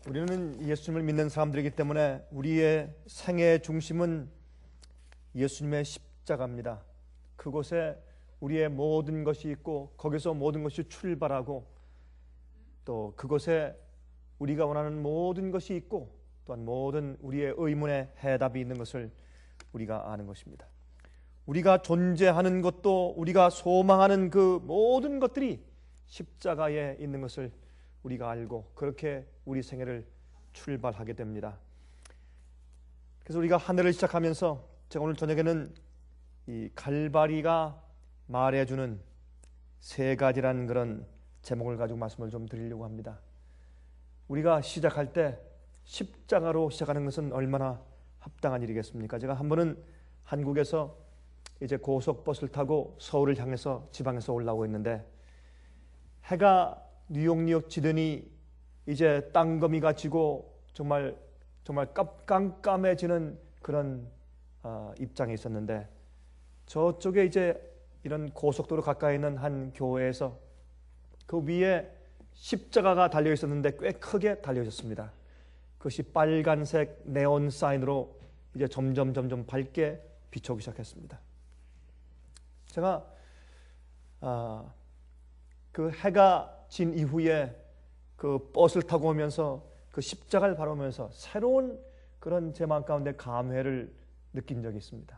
우리는 예수님을 믿는 사람들이기 때문에 우리의 생애의 중심은 예수님의 십자가입니다. 그곳에 우리의 모든 것이 있고 거기서 모든 것이 출발하고 또 그곳에 우리가 원하는 모든 것이 있고 또한 모든 우리의 의문의 해답이 있는 것을 우리가 아는 것입니다. 우리가 존재하는 것도 우리가 소망하는 그 모든 것들이 십자가에 있는 것을 우리가 알고 그렇게 우리 생애를 출발하게 됩니다. 그래서 우리가 한 해를 시작하면서 제가 오늘 저녁에는 이 갈바리가 말해주는 세 가지라는 그런 제목을 가지고 말씀을 좀 드리려고 합니다. 우리가 시작할 때 십자가로 시작하는 것은 얼마나 합당한 일이겠습니까? 제가 한 번은 한국에서 이제 고속버스를 타고 서울을 향해서 지방에서 올라오고 있는데 해가 뉴욕 지더니 이제 땅거미가 지고 정말 깜깜해지는 그런 입장에 있었는데 저쪽에 이제 이런 고속도로 가까이 있는 한 교회에서 그 위에 십자가가 달려 있었는데 꽤 크게 달려 있었습니다. 그것이 빨간색 네온 사인으로 이제 점점 밝게 비춰오기 시작했습니다. 제가 그 해가 진 이후에 그 버스를 타고 오면서 그 십자가를 바라보면서 새로운 그런 제 마음 가운데 감회를 느낀 적이 있습니다.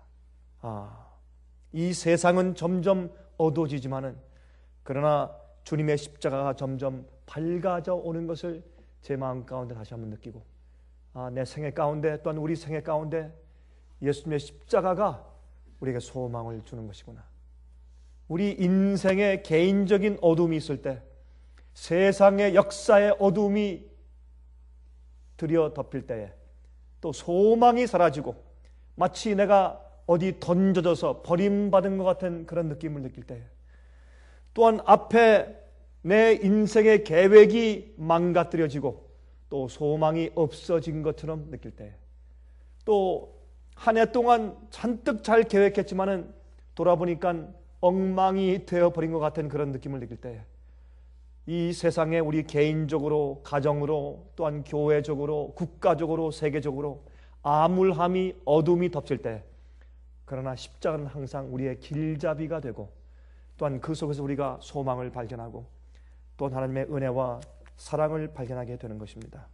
이 세상은 점점 어두워지지만은 그러나 주님의 십자가가 점점 밝아져 오는 것을 제 마음 가운데 다시 한번 느끼고 내 생애 가운데 또한 우리 생애 가운데 예수님의 십자가가 우리에게 소망을 주는 것이구나. 우리 인생의 개인적인 어둠이 있을 때 세상의 역사의 어둠이 들여 덮일 때에 또 소망이 사라지고 마치 내가 어디 던져져서 버림받은 것 같은 그런 느낌을 느낄 때에 또한 앞에 내 인생의 계획이 망가뜨려지고 또 소망이 없어진 것처럼 느낄 때에 또 한 해 동안 잔뜩 잘 계획했지만은 돌아보니까 엉망이 되어버린 것 같은 그런 느낌을 느낄 때에 이 세상에 우리 개인적으로 가정으로 또한 교회적으로 국가적으로 세계적으로 암울함이 어둠이 덮칠 때 그러나 십자가는 항상 우리의 길잡이가 되고 또한 그 속에서 우리가 소망을 발견하고 또 하나님의 은혜와 사랑을 발견하게 되는 것입니다.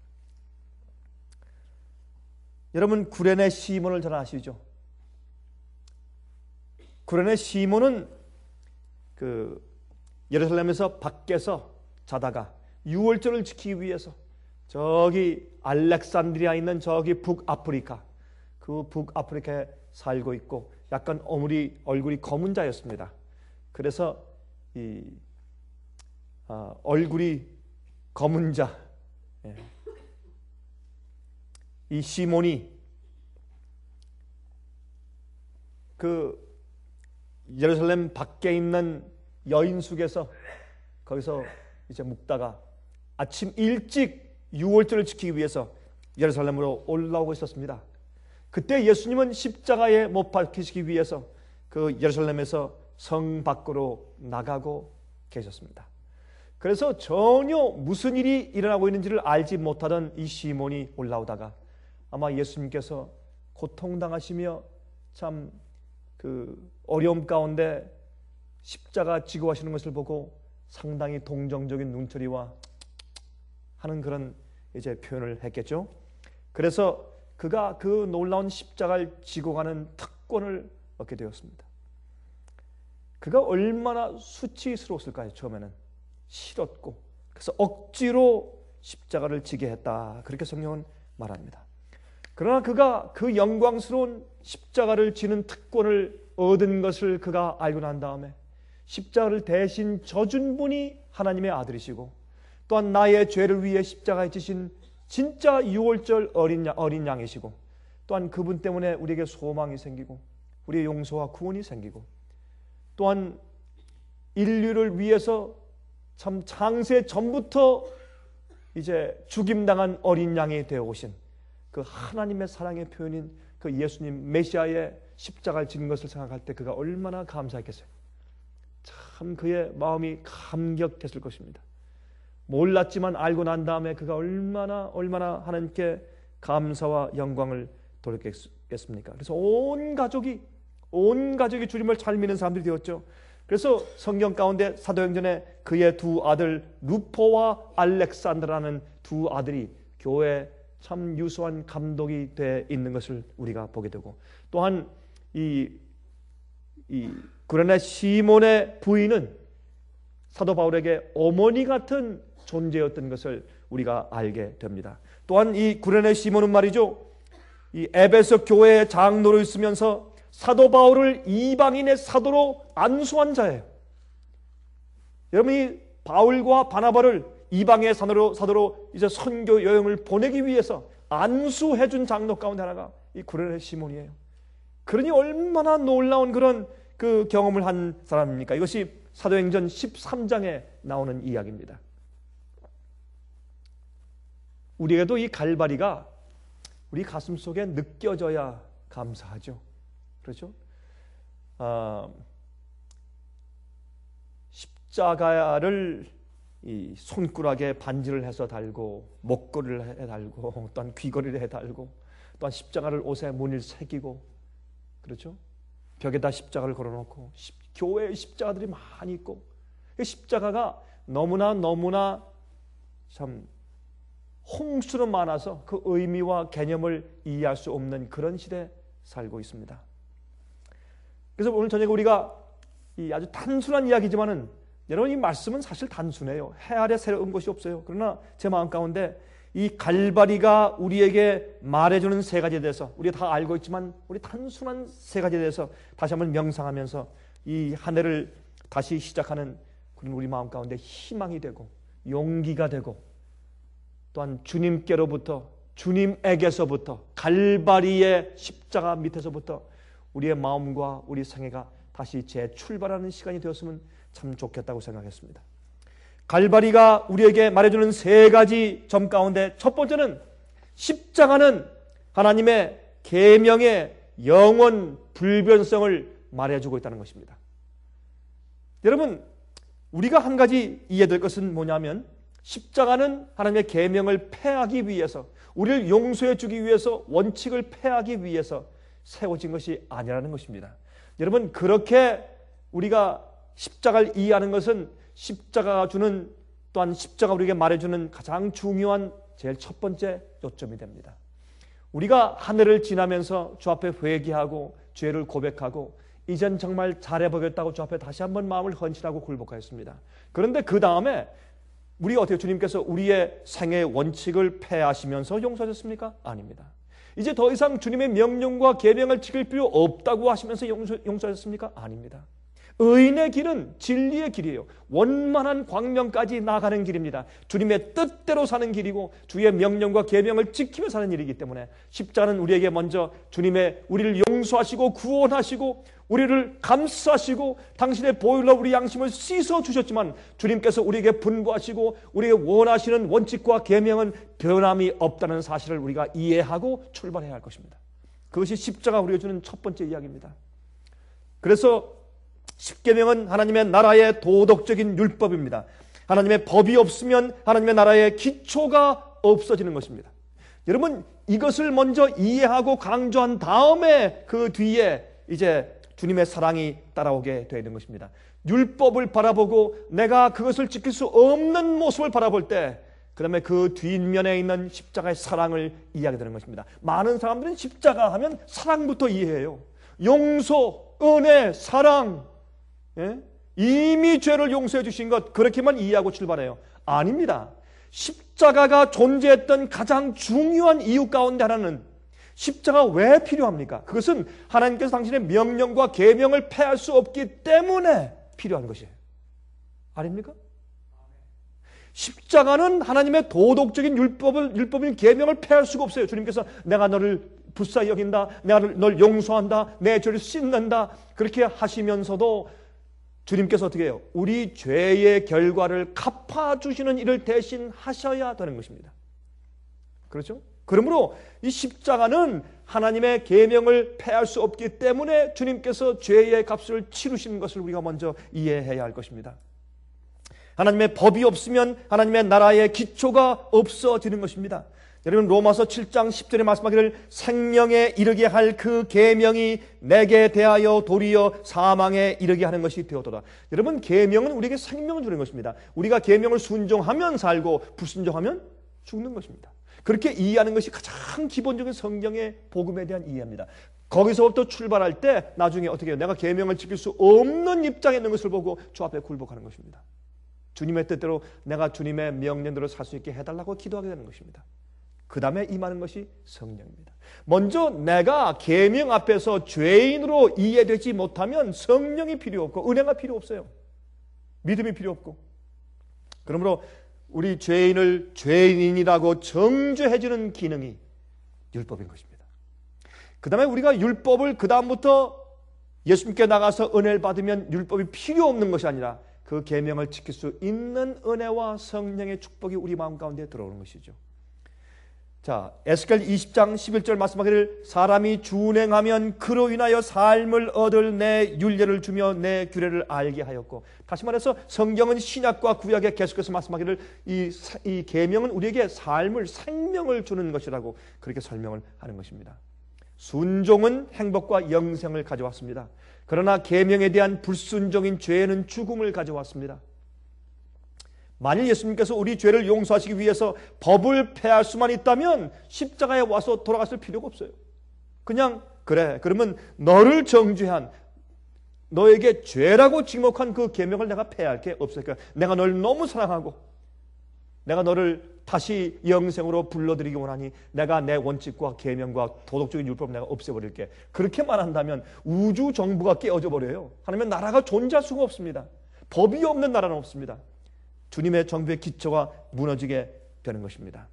여러분 구레네 시몬을 잘 아시죠? 구레네 시몬은 그 예루살렘에서 밖에서 자다가 유월절을 지키기 위해서 저기 알렉산드리아에 있는 저기 북아프리카 그 북아프리카에 살고 있고 약간 얼굴이 검은 자였습니다. 그래서 이 얼굴이 검은 자 이 시몬이 그 예루살렘 밖에 있는 여인숙에서 거기서 이제 묵다가 아침 일찍 유월절을 지키기 위해서 예루살렘으로 올라오고 있었습니다. 그때 예수님은 십자가에 못 박히시기 위해서 그 예루살렘에서 성 밖으로 나가고 계셨습니다. 그래서 전혀 무슨 일이 일어나고 있는지를 알지 못하던 이 시몬이 올라오다가 아마 예수님께서 고통당하시며 참 그 어려움 가운데 십자가 지고 하시는 것을 보고 상당히 동정적인 눈초리와 하는 그런 이제 표현을 했겠죠. 그래서 그가 그 놀라운 십자가를 지고 가는 특권을 얻게 되었습니다. 그가 얼마나 수치스러웠을까요? 처음에는 싫었고 그래서 억지로 십자가를 지게 했다. 그렇게 성경은 말합니다. 그러나 그가 그 영광스러운 십자가를 지는 특권을 얻은 것을 그가 알고 난 다음에 십자가를 대신 져준 분이 하나님의 아들이시고 또한 나의 죄를 위해 십자가에 지신 진짜 유월절 어린 양이시고 또한 그분 때문에 우리에게 소망이 생기고 우리의 용서와 구원이 생기고 또한 인류를 위해서 참 창세 전부터 이제 죽임당한 어린 양이 되어 오신 그 하나님의 사랑의 표현인 그 예수님 메시아의 십자가를 지는 것을 생각할 때 그가 얼마나 감사했겠어요. 참 그의 마음이 감격했을 것입니다. 몰랐지만 알고 난 다음에 그가 얼마나 하나님께 감사와 영광을 돌렸겠습니까? 그래서 온 가족이 주님을 잘 믿는 사람들이 되었죠. 그래서 성경 가운데 사도행전에 그의 두 아들 루포와 알렉산드라는 두 아들이 교회에 참 유수한 감독이 돼 있는 것을 우리가 보게 되고, 또한 이 구레네 시몬의 부인은 사도 바울에게 어머니 같은 존재였던 것을 우리가 알게 됩니다. 또한 이 구레네 시몬은 말이죠, 이 에베소 교회의 장로로 있으면서 사도 바울을 이방인의 사도로 안수한 자예요. 여러분, 이 바울과 바나바를 이방의 사도로 이제 선교 여행을 보내기 위해서 안수해준 장로 가운데 하나가 이 구레네 시몬이에요. 그러니 얼마나 놀라운 그런 그 경험을 한 사람입니까? 이것이 사도행전 13장에 나오는 이야기입니다. 우리에게도 이 갈바리가 우리 가슴 속에 느껴져야 감사하죠. 그렇죠? 십자가를 이 손가락에 반지를 해서 달고, 목걸이를 해 달고, 또한 귀걸이를 해 달고, 또한 십자가를 옷에 무늬를 새기고, 그렇죠? 벽에다 십자가를 걸어놓고, 교회에 십자가들이 많이 있고, 십자가가 너무나 참 홍수로 많아서 그 의미와 개념을 이해할 수 없는 그런 시대에 살고 있습니다. 그래서 오늘 저녁에 우리가 이 아주 단순한 이야기지만은, 여러분, 이 말씀은 사실 단순해요. 해 아래 새로운 것이 없어요. 그러나 제 마음 가운데 이 갈바리가 우리에게 말해주는 세 가지에 대해서, 우리가 다 알고 있지만 우리 단순한 세 가지에 대해서 다시 한번 명상하면서 이 한 해를 다시 시작하는 그런 우리 마음 가운데 희망이 되고 용기가 되고, 또한 주님에게서부터 갈바리의 십자가 밑에서부터 우리의 마음과 우리 생애가 다시 재출발하는 시간이 되었으면 참 좋겠다고 생각했습니다. 갈바리가 우리에게 말해주는 세 가지 점 가운데 첫 번째는, 십자가는 하나님의 계명의 영원 불변성을 말해주고 있다는 것입니다. 여러분, 우리가 한 가지 이해될 것은 뭐냐면, 십자가는 하나님의 계명을 폐하기 위해서, 우리를 용서해 주기 위해서, 원칙을 폐하기 위해서 세워진 것이 아니라는 것입니다. 여러분, 그렇게 우리가 십자가를 이해하는 것은 십자가가 주는, 또한 십자가 우리에게 말해주는 가장 중요한 제일 첫 번째 요점이 됩니다. 우리가 한 해를 지나면서 주 앞에 회개하고 죄를 고백하고 이젠 정말 잘해보겠다고 주 앞에 다시 한번 마음을 헌신하고 굴복하였습니다. 그런데 그 다음에 우리가 어떻게, 주님께서 우리의 생애의 원칙을 폐하시면서 용서하셨습니까? 아닙니다. 이제 더 이상 주님의 명령과 계명을 지킬 필요 없다고 하시면서 용서하셨습니까? 아닙니다. 의인의 길은 진리의 길이에요. 원만한 광명까지 나가는 길입니다. 주님의 뜻대로 사는 길이고 주의 명령과 계명을 지키며 사는 일이기 때문에 십자가는 우리에게 먼저 우리를 용서하시고 구원하시고 우리를 감싸시고 당신의 보혈로 우리 양심을 씻어 주셨지만, 주님께서 우리에게 분부하시고 우리에게 원하시는 원칙과 계명은 변함이 없다는 사실을 우리가 이해하고 출발해야 할 것입니다. 그것이 십자가 우리가 주는 첫 번째 이야기입니다. 그래서 십계명은 하나님의 나라의 도덕적인 율법입니다. 하나님의 법이 없으면 하나님의 나라의 기초가 없어지는 것입니다. 여러분, 이것을 먼저 이해하고 강조한 다음에 그 뒤에 이제 주님의 사랑이 따라오게 되는 것입니다. 율법을 바라보고 내가 그것을 지킬 수 없는 모습을 바라볼 때, 그 다음에 그 뒷면에 있는 십자가의 사랑을 이해하게 되는 것입니다. 많은 사람들은 십자가 하면 사랑부터 이해해요. 용서, 은혜, 사랑, 이미 죄를 용서해 주신 것, 그렇게만 이해하고 출발해요. 아닙니다. 십자가가 존재했던 가장 중요한 이유 가운데 하나는, 십자가 왜 필요합니까? 그것은 하나님께서 당신의 명령과 계명을 폐할 수 없기 때문에 필요한 것이에요. 아닙니까? 십자가는 하나님의 도덕적인 율법인 계명을 폐할 수가 없어요. 주님께서 내가 너를 불쌍히 여긴다, 내가 널 용서한다, 내 죄를 씻는다, 그렇게 하시면서도 주님께서 어떻게 해요? 우리 죄의 결과를 갚아주시는 일을 대신 하셔야 되는 것입니다. 그렇죠? 그러므로 이 십자가는 하나님의 계명을 폐할 수 없기 때문에 주님께서 죄의 값을 치르시는 것을 우리가 먼저 이해해야 할 것입니다. 하나님의 법이 없으면 하나님의 나라의 기초가 없어지는 것입니다. 여러분, 로마서 7장 10절에 말씀하기를 생명에 이르게 할 그 계명이 내게 대하여 도리어 사망에 이르게 하는 것이 되었도다. 여러분, 계명은 우리에게 생명을 주는 것입니다. 우리가 계명을 순종하면 살고 불순종하면 죽는 것입니다. 그렇게 이해하는 것이 가장 기본적인 성경의 복음에 대한 이해입니다. 거기서부터 출발할 때 나중에 어떻게 해요? 내가 계명을 지킬 수 없는 입장에 있는 것을 보고 주 앞에 굴복하는 것입니다. 주님의 뜻대로 내가 주님의 명령대로 살 수 있게 해달라고 기도하게 되는 것입니다. 그 다음에 임하는 것이 성령입니다. 먼저 내가 계명 앞에서 죄인으로 이해되지 못하면 성령이 필요 없고 은혜가 필요 없어요. 믿음이 필요 없고. 그러므로 우리 죄인을 죄인이라고 정죄해주는 기능이 율법인 것입니다. 그 다음에 우리가 율법을 그 다음부터 예수님께 나가서 은혜를 받으면 율법이 필요 없는 것이 아니라 그 계명을 지킬 수 있는 은혜와 성령의 축복이 우리 마음 가운데 들어오는 것이죠. 자, 에스겔 20장 11절 말씀하기를 사람이 준행하면 그로 인하여 삶을 얻을 내 율례를 주며 내 규례를 알게 하였고, 다시 말해서 성경은 신약과 구약에 계속해서 말씀하기를 이 계명은 우리에게 삶을 생명을 주는 것이라고 그렇게 설명을 하는 것입니다. 순종은 행복과 영생을 가져왔습니다. 그러나 계명에 대한 불순종인 죄는 죽음을 가져왔습니다. 만일 예수님께서 우리 죄를 용서하시기 위해서 법을 폐할 수만 있다면 십자가에 와서 돌아갔을 필요가 없어요. 그냥 그래, 그러면 너를 정죄한, 너에게 죄라고 지목한 그 계명을 내가 폐할 게 없으니까 내가 너를 너무 사랑하고 내가 너를 다시 영생으로 불러들이기 원하니 내가 내 원칙과 계명과 도덕적인 율법을 내가 없애버릴게. 그렇게만 한다면 우주 정부가 깨어져 버려요. 하나님의 나라가 존재할 수가 없습니다. 법이 없는 나라는 없습니다. 주님의 정부의 기초가 무너지게 되는 것입니다.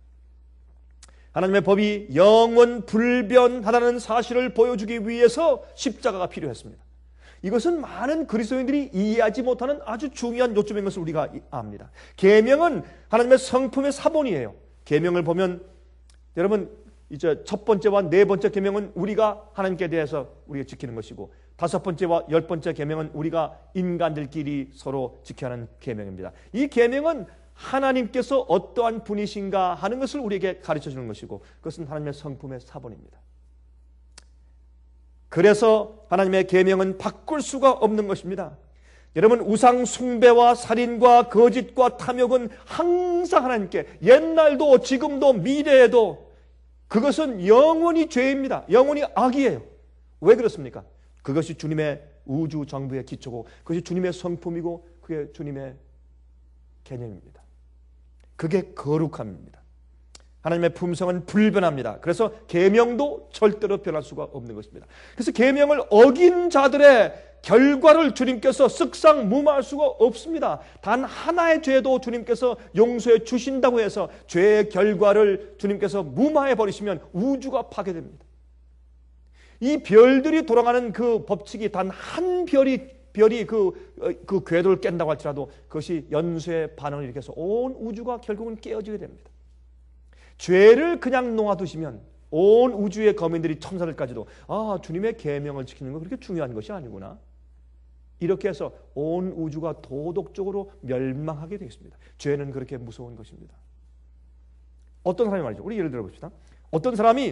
하나님의 법이 영원 불변하다는 사실을 보여주기 위해서 십자가가 필요했습니다. 이것은 많은 그리스도인들이 이해하지 못하는 아주 중요한 요점인 것을 우리가 압니다. 계명은 하나님의 성품의 사본이에요. 계명을 보면 여러분, 이제 첫 번째와 네 번째 계명은 우리가 하나님께 대해서 우리가 지키는 것이고, 다섯 번째와 열 번째 계명은 우리가 인간들끼리 서로 지켜야 하는 계명입니다. 이 계명은 하나님께서 어떠한 분이신가 하는 것을 우리에게 가르쳐 주는 것이고, 그것은 하나님의 성품의 사본입니다. 그래서 하나님의 계명은 바꿀 수가 없는 것입니다. 여러분, 우상 숭배와 살인과 거짓과 탐욕은 항상 하나님께, 옛날도 지금도 미래에도 그것은 영원히 죄입니다. 영원히 악이에요. 왜 그렇습니까? 그것이 주님의 우주 정부의 기초고, 그것이 주님의 성품이고, 그게 주님의 개념입니다. 그게 거룩함입니다. 하나님의 품성은 불변합니다. 그래서 계명도 절대로 변할 수가 없는 것입니다. 그래서 계명을 어긴 자들의 결과를 주님께서 쓱싹 무마할 수가 없습니다. 단 하나의 죄도 주님께서 용서해 주신다고 해서 죄의 결과를 주님께서 무마해 버리시면 우주가 파괴됩니다. 이 별들이 돌아가는 그 법칙이 단 한 별이 그 궤도를 깬다고 할지라도 그것이 연쇄의 반응을 일으켜서 온 우주가 결국은 깨어지게 됩니다. 죄를 그냥 놓아두시면 온 우주의 거민들이, 천사들까지도 주님의 계명을 지키는 건 그렇게 중요한 것이 아니구나, 이렇게 해서 온 우주가 도덕적으로 멸망하게 되겠습니다. 죄는 그렇게 무서운 것입니다. 어떤 사람이 말이죠, 우리 예를 들어 봅시다. 어떤 사람이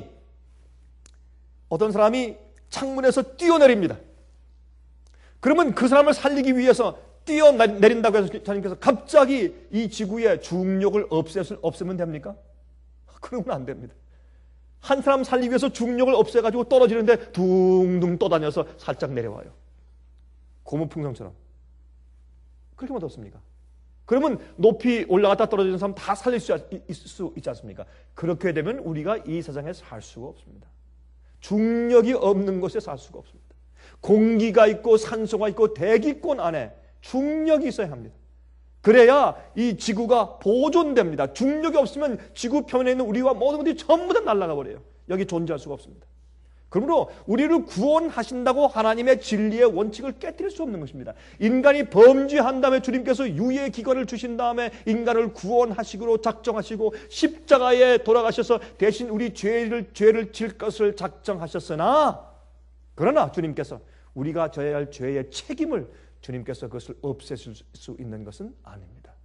창문에서 뛰어내립니다. 그러면 그 사람을 살리기 위해서 뛰어내린다고 해서 하나님께서 갑자기 이 지구의 중력을 없애면 됩니까? 그러면 안 됩니다. 한 사람 살리기 위해서 중력을 없애가지고 떨어지는데 둥둥 떠다녀서 살짝 내려와요. 고무풍선처럼. 그렇게만 뒀습니까? 그러면 높이 올라갔다 떨어지는 사람 다 살릴 수 있지 않습니까? 그렇게 되면 우리가 이 세상에 살 수가 없습니다. 중력이 없는 곳에 살 수가 없습니다. 공기가 있고 산소가 있고 대기권 안에 중력이 있어야 합니다. 그래야 이 지구가 보존됩니다. 중력이 없으면 지구 표면에 있는 우리와 모든 것들이 전부 다 날아가 버려요. 여기 존재할 수가 없습니다. 그러므로 우리를 구원하신다고 하나님의 진리의 원칙을 깨뜨릴 수 없는 것입니다. 인간이 범죄한 다음에 주님께서 유예 기간을 주신 다음에 인간을 구원하시기로 작정하시고 십자가에 돌아가셔서 대신 우리 죄를 질 것을 작정하셨으나, 그러나 주님께서 우리가 져야 할 죄의 책임을 주님께서 그것을 없애실 수 있는 것은 아닙니다.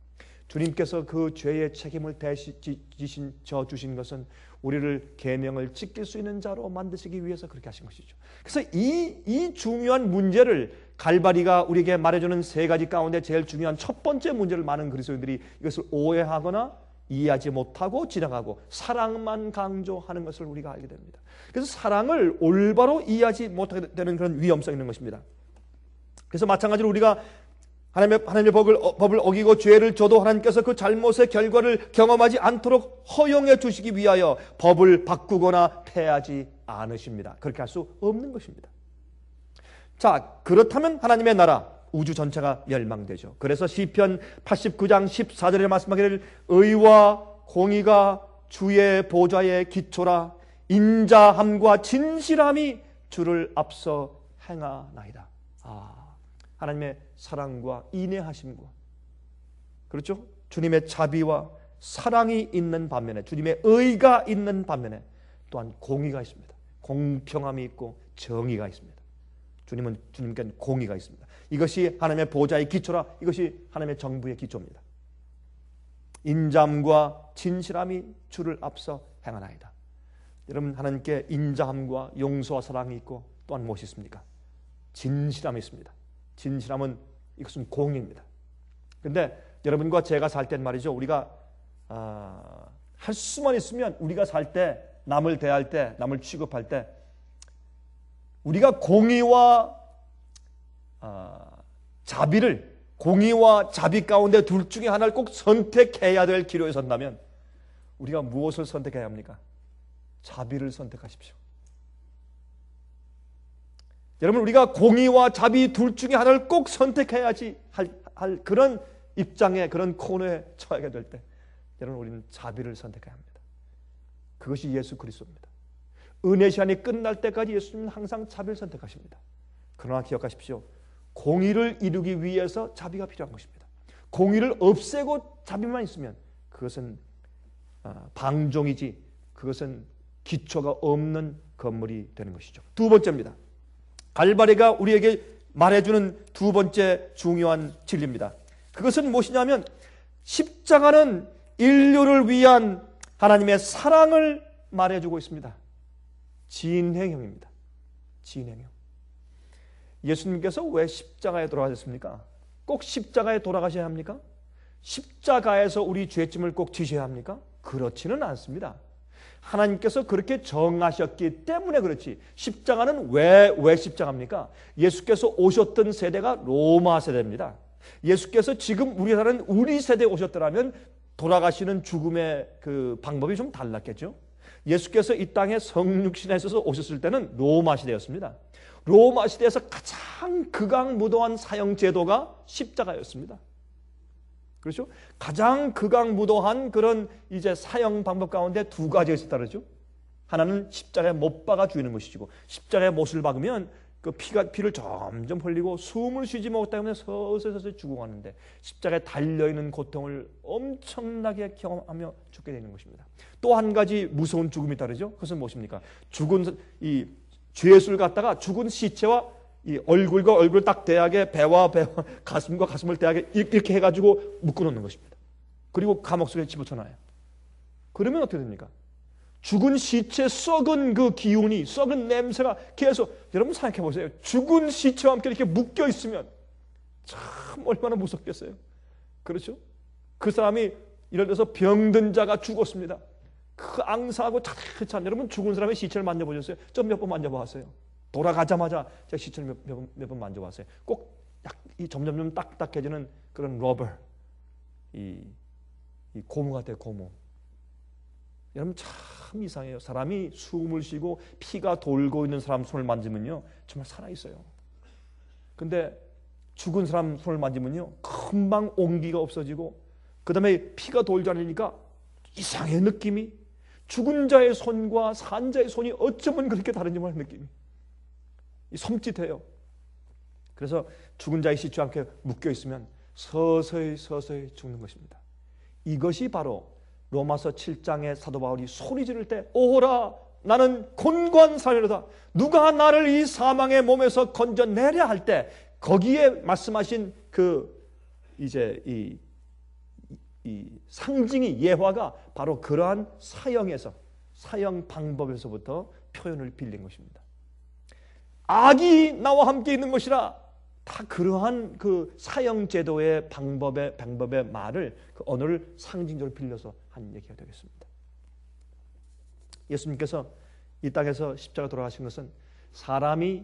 주님께서 그 죄의 책임을 져 주신 것은 우리를 계명을 지킬 수 있는 자로 만드시기 위해서 그렇게 하신 것이죠. 그래서 이 중요한 문제를 갈바리가 우리에게 말해주는 세 가지 가운데 제일 중요한 첫 번째 문제를 많은 그리스도인들이 이것을 오해하거나 이해하지 못하고 지나가고 사랑만 강조하는 것을 우리가 알게 됩니다. 그래서 사랑을 올바로 이해하지 못하게 되는 그런 위험성이 있는 것입니다. 그래서 마찬가지로 우리가 하나님의 법을 어기고 죄를 져도 하나님께서 그 잘못의 결과를 경험하지 않도록 허용해 주시기 위하여 법을 바꾸거나 폐하지 않으십니다. 그렇게 할 수 없는 것입니다. 자, 그렇다면 하나님의 나라, 우주 전체가 멸망되죠. 그래서 시편 89장 14절에 말씀하기를 의와 공의가 주의 보좌의 기초라 인자함과 진실함이 주를 앞서 행하나이다. 하나님의 사랑과 인내하심과 그렇죠? 주님의 자비와 사랑이 있는 반면에 주님의 의가 있는 반면에 또한 공의가 있습니다. 공평함이 있고 정의가 있습니다. 주님께는 공의가 있습니다. 이것이 하나님의 보좌의 기초라 이것이 하나님의 정부의 기초입니다. 인자함과 진실함이 주를 앞서 행하나이다. 여러분 하나님께 인자함과 용서와 사랑이 있고 또한 무엇이 있습니까? 진실함이 있습니다. 진실함은 이것은 공의입니다. 그런데 여러분과 제가 살 땐 말이죠. 우리가 할 수만 있으면 우리가 살 때 남을 대할 때 남을 취급할 때 우리가 공의와 자비를 공의와 자비 가운데 둘 중에 하나를 꼭 선택해야 될 기로에 선다면 우리가 무엇을 선택해야 합니까? 자비를 선택하십시오. 여러분 우리가 공의와 자비 둘 중에 하나를 꼭 선택해야지 할 그런 입장에 그런 코너에 처하게 될 때 여러분 우리는 자비를 선택해야 합니다. 그것이 예수 그리스도입니다. 은혜 시간이 끝날 때까지 예수님은 항상 자비를 선택하십니다. 그러나 기억하십시오. 공의를 이루기 위해서 자비가 필요한 것입니다. 공의를 없애고 자비만 있으면 그것은 방종이지 그것은 기초가 없는 건물이 되는 것이죠. 두 번째입니다. 갈바리가 우리에게 말해주는 두 번째 중요한 진리입니다. 그것은 무엇이냐면 십자가는 인류를 위한 하나님의 사랑을 말해주고 있습니다. 진행형입니다. 진행형. 예수님께서 왜 십자가에 돌아가셨습니까? 꼭 십자가에 돌아가셔야 합니까? 십자가에서 우리 죄짐을 꼭 지셔야 합니까? 그렇지는 않습니다. 하나님께서 그렇게 정하셨기 때문에 그렇지. 십자가는 왜 십자가입니까? 예수께서 오셨던 세대가 로마 세대입니다. 예수께서 지금 우리 사는 우리 세대에 오셨더라면 돌아가시는 죽음의 그 방법이 좀 달랐겠죠. 예수께서 이 땅에 성육신에 있어서 오셨을 때는 로마 시대였습니다. 로마 시대에서 가장 극악무도한 사형 제도가 십자가였습니다. 그렇죠? 가장 극악무도한 그런 이제 사형 방법 가운데 두 가지가 있었다 그러죠. 하나는 십자가에 못 박아 죽이는 것이고 십자가에 못을 박으면 그 피를 점점 흘리고 숨을 쉬지 못하기 때문에 서서히 죽어가는데 십자가에 달려있는 고통을 엄청나게 경험하며 죽게 되는 것입니다. 또 한 가지 무서운 죽음이 다르죠. 그것은 무엇입니까? 죽은 이 죄수를 갖다가 죽은 시체와 이 얼굴과 얼굴을 딱 대하게 배와 가슴과 가슴을 대하게 이렇게 해가지고 묶어놓는 것입니다. 그리고 감옥 속에 집어쳐놔요. 그러면 어떻게 됩니까? 죽은 시체 썩은 그 기운이 썩은 냄새가 계속 여러분 생각해 보세요. 죽은 시체와 함께 이렇게 묶여 있으면 참 얼마나 무섭겠어요. 그렇죠? 그 사람이 예를 들어서 병든 자가 죽었습니다. 그 앙상하고 차차찬 여러분 죽은 사람의 시체를 만져보셨어요? 좀 몇 번 만져보았어요. 돌아가자마자 제가 시체를 몇 번 만져봤어요. 꼭 점점점 딱딱해지는 그런 러버 이 고무 같아요. 고무. 여러분 참 이상해요. 사람이 숨을 쉬고 피가 돌고 있는 사람 손을 만지면요 정말 살아있어요. 근데 죽은 사람 손을 만지면요 금방 온기가 없어지고 그 다음에 피가 돌지 않으니까 이상해 느낌이. 죽은 자의 손과 산 자의 손이 어쩌면 그렇게 다른지 모르는 느낌이 섬찟해요. 그래서 죽은 자의 시체와 함께 묶여있으면 서서히 죽는 것입니다. 이것이 바로 로마서 7장의 사도 바울이 소리 지를 때 오호라 나는 곤고한 사람이로다. 누가 나를 이 사망의 몸에서 건져내려 할 때 거기에 말씀하신 그 이제 이 이 상징이 예화가 바로 그러한 사형 방법에서부터 표현을 빌린 것입니다. 악이 나와 함께 있는 것이라 다 그러한 그 사형 제도의 방법의 말을 그 언어를 상징적으로 빌려서 한 얘기가 되겠습니다. 예수님께서 이 땅에서 십자가 돌아가신 것은 사람이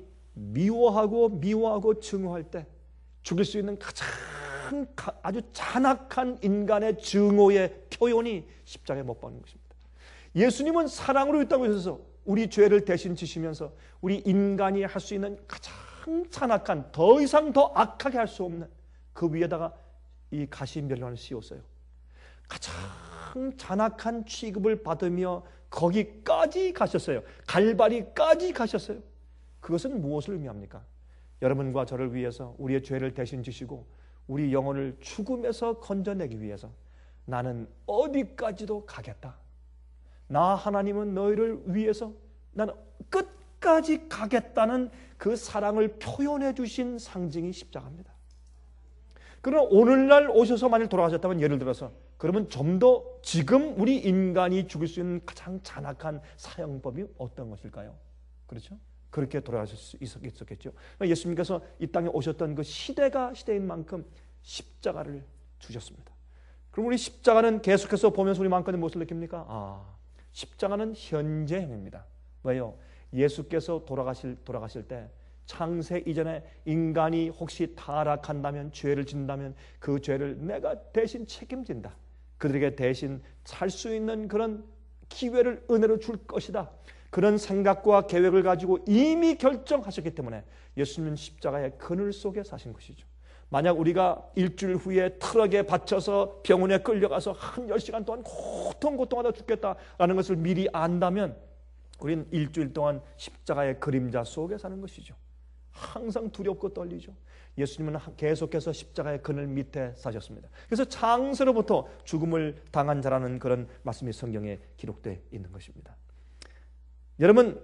미워하고 증오할 때 죽일 수 있는 가장 아주 잔악한 인간의 증오의 표현이 십자가에 못 박는 것입니다. 예수님은 사랑으로 이 땅에 오셔서 우리 죄를 대신 지시면서 우리 인간이 할 수 있는 가장 잔악한, 더 이상 더 악하게 할 수 없는 그 위에다가 이 가시면류관을 씌웠어요. 가장 잔악한 취급을 받으며 거기까지 가셨어요. 갈바리까지 가셨어요. 그것은 무엇을 의미합니까? 여러분과 저를 위해서 우리의 죄를 대신 지시고 우리 영혼을 죽음에서 건져내기 위해서 나는 어디까지도 가겠다. 나 하나님은 너희를 위해서 나는 끝까지 가겠다는 그 사랑을 표현해 주신 상징이 십자가입니다. 그러나 오늘날 오셔서 만일 돌아가셨다면, 예를 들어서 그러면 좀 더 지금 우리 인간이 죽일 수 있는 가장 잔악한 사형법이 어떤 것일까요? 그렇죠? 그렇게 돌아가실 수 있었겠죠. 예수님께서 이 땅에 오셨던 그 시대가 시대인 만큼 십자가를 주셨습니다. 그럼 우리 십자가는 계속해서 보면서 우리 마음까지 무엇을 느낍니까? 십자가는 현재형입니다. 왜요? 예수께서 돌아가실 때 창세 이전에 인간이 혹시 타락한다면, 죄를 짓는다면 그 죄를 내가 대신 책임진다. 그들에게 대신 살 수 있는 그런 기회를 은혜로 줄 것이다. 그런 생각과 계획을 가지고 이미 결정하셨기 때문에 예수님은 십자가의 그늘 속에 사신 것이죠. 만약 우리가 일주일 후에 트럭에 받쳐서 병원에 끌려가서 한 10시간 동안 고통하다 죽겠다라는 것을 미리 안다면 우리는 일주일 동안 십자가의 그림자 속에 사는 것이죠. 항상 두렵고 떨리죠. 예수님은 계속해서 십자가의 그늘 밑에 사셨습니다. 그래서 창세로부터 죽음을 당한 자라는 그런 말씀이 성경에 기록되어 있는 것입니다. 여러분,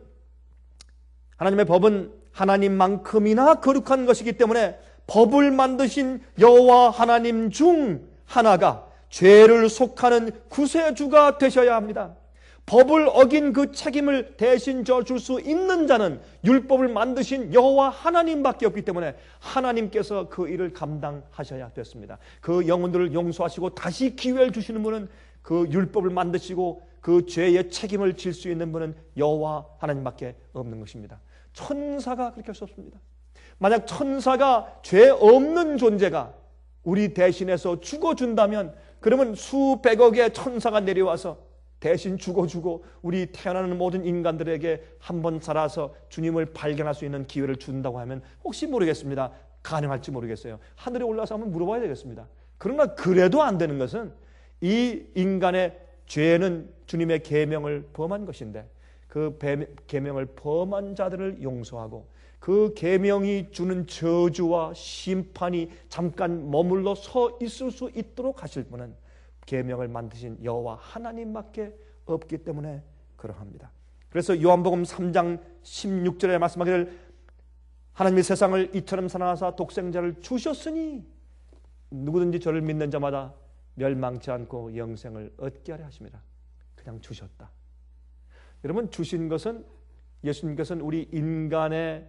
하나님의 법은 하나님만큼이나 거룩한 것이기 때문에 법을 만드신 여호와 하나님 중 하나가 죄를 속하는 구세주가 되셔야 합니다. 법을 어긴 그 책임을 대신 져줄 수 있는 자는 율법을 만드신 여호와 하나님밖에 없기 때문에 하나님께서 그 일을 감당하셔야 됐습니다. 그 영혼들을 용서하시고 다시 기회를 주시는 분은, 그 율법을 만드시고 그 죄의 책임을 질 수 있는 분은 여호와 하나님밖에 없는 것입니다. 천사가 그렇게 할 수 없습니다. 만약 천사가 죄 없는 존재가 우리 대신해서 죽어준다면, 그러면 수백억의 천사가 내려와서 대신 죽어주고 우리 태어나는 모든 인간들에게 한번 살아서 주님을 발견할 수 있는 기회를 준다고 하면 혹시 모르겠습니다. 가능할지 모르겠어요. 하늘에 올라서 한번 물어봐야 되겠습니다. 그러나 그래도 안 되는 것은 이 인간의 죄는 주님의 계명을 범한 것인데 그 계명을 범한 자들을 용서하고 그 계명이 주는 저주와 심판이 잠깐 머물러 서 있을 수 있도록 하실 분은 계명을 만드신 여호와 하나님밖에 없기 때문에 그러합니다. 그래서 요한복음 3장 16절에 말씀하기를 하나님이 세상을 이처럼 사랑하사 독생자를 주셨으니 누구든지 저를 믿는 자마다 멸망치 않고 영생을 얻게 하려 하십니다. 그냥 주셨다. 여러분, 주신 것은 예수님께서는 우리 인간의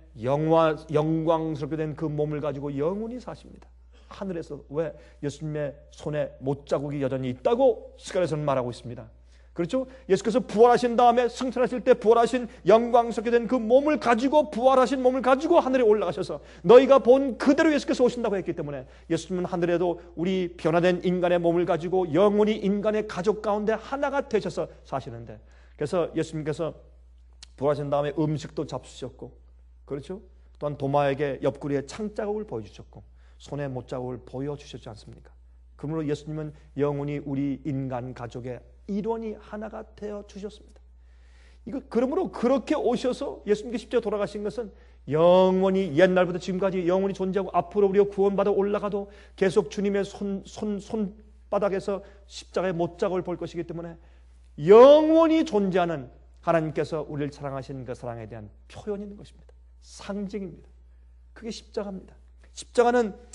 영광스럽게 된 그 몸을 가지고 영원히 사십니다. 하늘에서. 왜? 예수님의 손에 못자국이 여전히 있다고 스가랴서는 말하고 있습니다. 그렇죠? 예수께서 부활하신 다음에 승천하실 때 부활하신 영광스럽게 된 그 몸을 가지고, 부활하신 몸을 가지고 하늘에 올라가셔서 너희가 본 그대로 예수께서 오신다고 했기 때문에 예수님은 하늘에도 우리 변화된 인간의 몸을 가지고 영원히 인간의 가족 가운데 하나가 되셔서 사시는데, 그래서 예수님께서 부활하신 다음에 음식도 잡수셨고, 그렇죠? 또한 도마에게 옆구리에 창자국을 보여주셨고 손에 못자국을 보여주셨지 않습니까? 그러므로 예수님은 영원히 우리 인간 가족의 일원이 하나가 되어 주셨습니다. 그러므로 그렇게 오셔서 예수님께 십자가 돌아가신 것은 영원히, 옛날부터 지금까지 영원히 존재하고 앞으로 우리가 구원받아 올라가도 계속 주님의 손바닥에서 십자가의 못자국을 볼 것이기 때문에 영원히 존재하는 하나님께서 우리를 사랑하신 그 사랑에 대한 표현이 있는 것입니다. 상징입니다. 그게 십자가입니다. 십자가는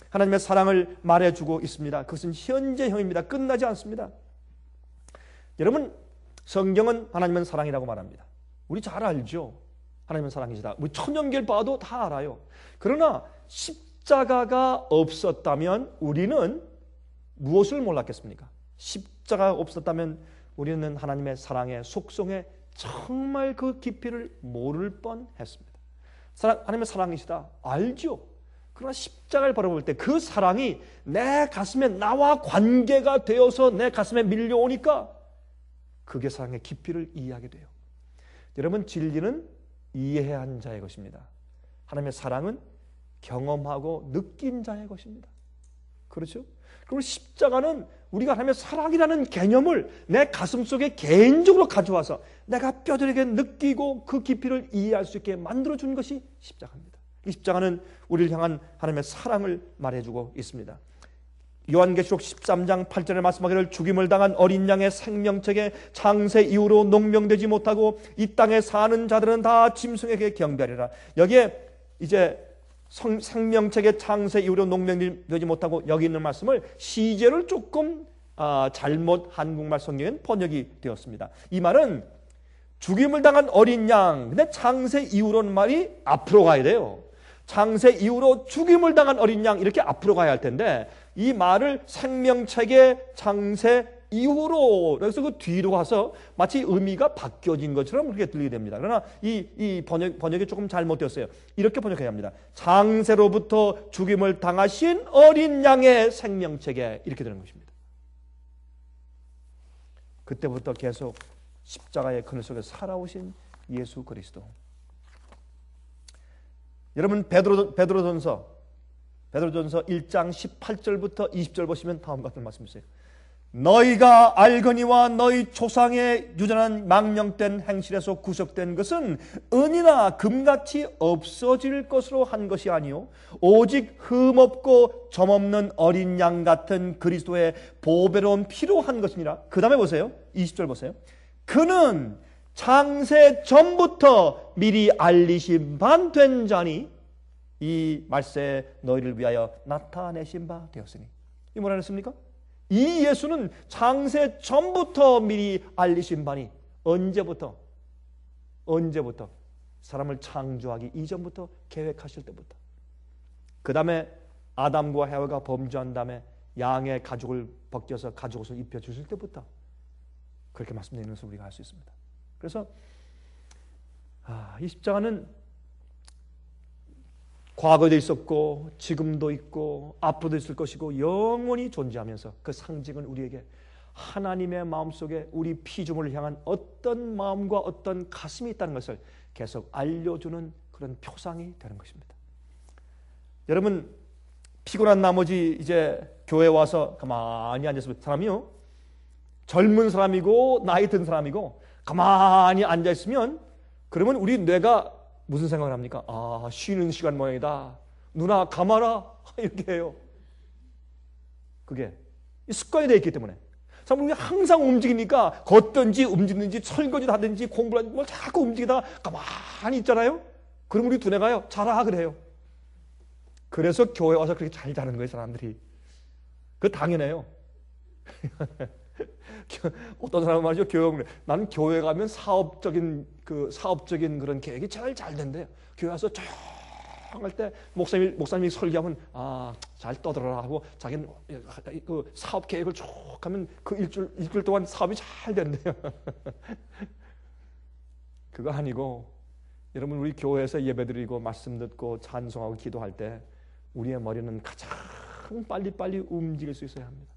하나님의 사랑을 말해주고 있습니다. 그것은 현재형입니다. 끝나지 않습니다. 여러분, 성경은 하나님은 사랑이라고 말합니다. 우리 잘 알죠? 하나님은 사랑이시다. 우리 천연길 봐도 다 알아요. 그러나 십자가가 없었다면 우리는 무엇을 몰랐겠습니까? 십자가가 없었다면 우리는 하나님의 사랑의 속성에 정말 그 깊이를 모를 뻔했습니다. 하나님의 사랑이시다. 알죠? 그러나 십자가를 바라볼 때 그 사랑이 내 가슴에 나와 관계가 되어서 내 가슴에 밀려오니까 그게 사랑의 깊이를 이해하게 돼요. 여러분, 진리는 이해해야 하는 자의 것입니다. 하나님의 사랑은 경험하고 느낀 자의 것입니다. 그렇죠? 그리고 십자가는 우리가 하나님의 사랑이라는 개념을 내 가슴속에 개인적으로 가져와서 내가 뼈저리게 느끼고 그 깊이를 이해할 수 있게 만들어준 것이 십자가입니다. 이 십자가는 우리를 향한 하나님의 사랑을 말해주고 있습니다. 요한계시록 13장 8절에 말씀하기를 죽임을 당한 어린 양의 생명책에 창세 이후로 농명되지 못하고 이 땅에 사는 자들은 다 짐승에게 경배하리라. 여기에 이제 생명책의 창세 이후로 농명되지 못하고 여기 있는 말씀을 시제를 조금 잘못 한국말 성경엔 번역이 되었습니다. 이 말은 죽임을 당한 어린 양, 근데 창세 이후로는 말이 앞으로 가야 돼요. 창세 이후로 죽임을 당한 어린 양 이렇게 앞으로 가야 할 텐데 이 말을 생명책의 창세 이후로 그래서 그 뒤로 가서 마치 의미가 바뀌어진 것처럼 그렇게 들리게 됩니다. 그러나 이 번역이 조금 잘못되었어요. 이렇게 번역해야 합니다. 창세로부터 죽임을 당하신 어린 양의 생명책에 이렇게 되는 것입니다. 그때부터 계속 십자가의 그늘 속에서 살아오신 예수 그리스도. 여러분, 베드로전서 1장 18절부터 20절 보시면 다음과 같은 말씀이 있어요. 너희가 알거니와 너희 조상의 유전한 망령된 행실에서 구속된 것은 은이나 금같이 없어질 것으로 한 것이 아니요 오직 흠없고 점없는 어린 양 같은 그리스도의 보배로운 피로 한 것이니라. 그 다음에 보세요. 20절 보세요. 그는 창세 전부터 미리 알리신 바 된 자니 이 말세에 너희를 위하여 나타내신 바 되었으니. 이 뭐라 했습니까? 이 예수는 창세 전부터 미리 알리신 바니. 언제부터? 사람을 창조하기 이전부터 계획하실 때부터. 그 다음에 아담과 해와가 범죄한 다음에 양의 가죽을 벗겨서 가죽옷을 입혀주실 때부터 그렇게 말씀드리는 것을 우리가 알 수 있습니다. 그래서 이 십자가는 과거에도 있었고 지금도 있고 앞으로도 있을 것이고 영원히 존재하면서 그 상징은 우리에게 하나님의 마음속에 우리 피조물을 향한 어떤 마음과 어떤 가슴이 있다는 것을 계속 알려주는 그런 표상이 되는 것입니다. 여러분, 피곤한 나머지 이제 교회 와서 가만히 앉아서 사람이요, 젊은 사람이고 나이 든 사람이고 가만히 앉아있으면 그러면 우리 뇌가 무슨 생각을 합니까? 쉬는 시간 모양이다. 누나 가마라. 이렇게 해요. 그게 습관이 되어 있기 때문에. 우리가 항상 움직이니까 걷든지 움직이든지 설거지도 하든지 공부를 하든지 뭘 자꾸 움직이다가 가만히 있잖아요. 그럼 우리 두뇌가요, 자라 그래요. 그래서 교회 와서 그렇게 잘 자는 거예요, 사람들이. 그거 당연해요. 어떤 사람은 말이죠, 교회 나는 교회 가면 사업적인 그런 계획이 제일 잘 된대요. 교회 와서 조용할 때 목사님이 설교하면 잘 떠들어라 하고 자기는 그 사업 계획을 쭉 하면 그 일주일 동안 사업이 잘 된대요. 그거 아니고 여러분, 우리 교회에서 예배드리고 말씀 듣고 찬송하고 기도할 때 우리의 머리는 가장 빨리빨리 움직일 수 있어야 합니다.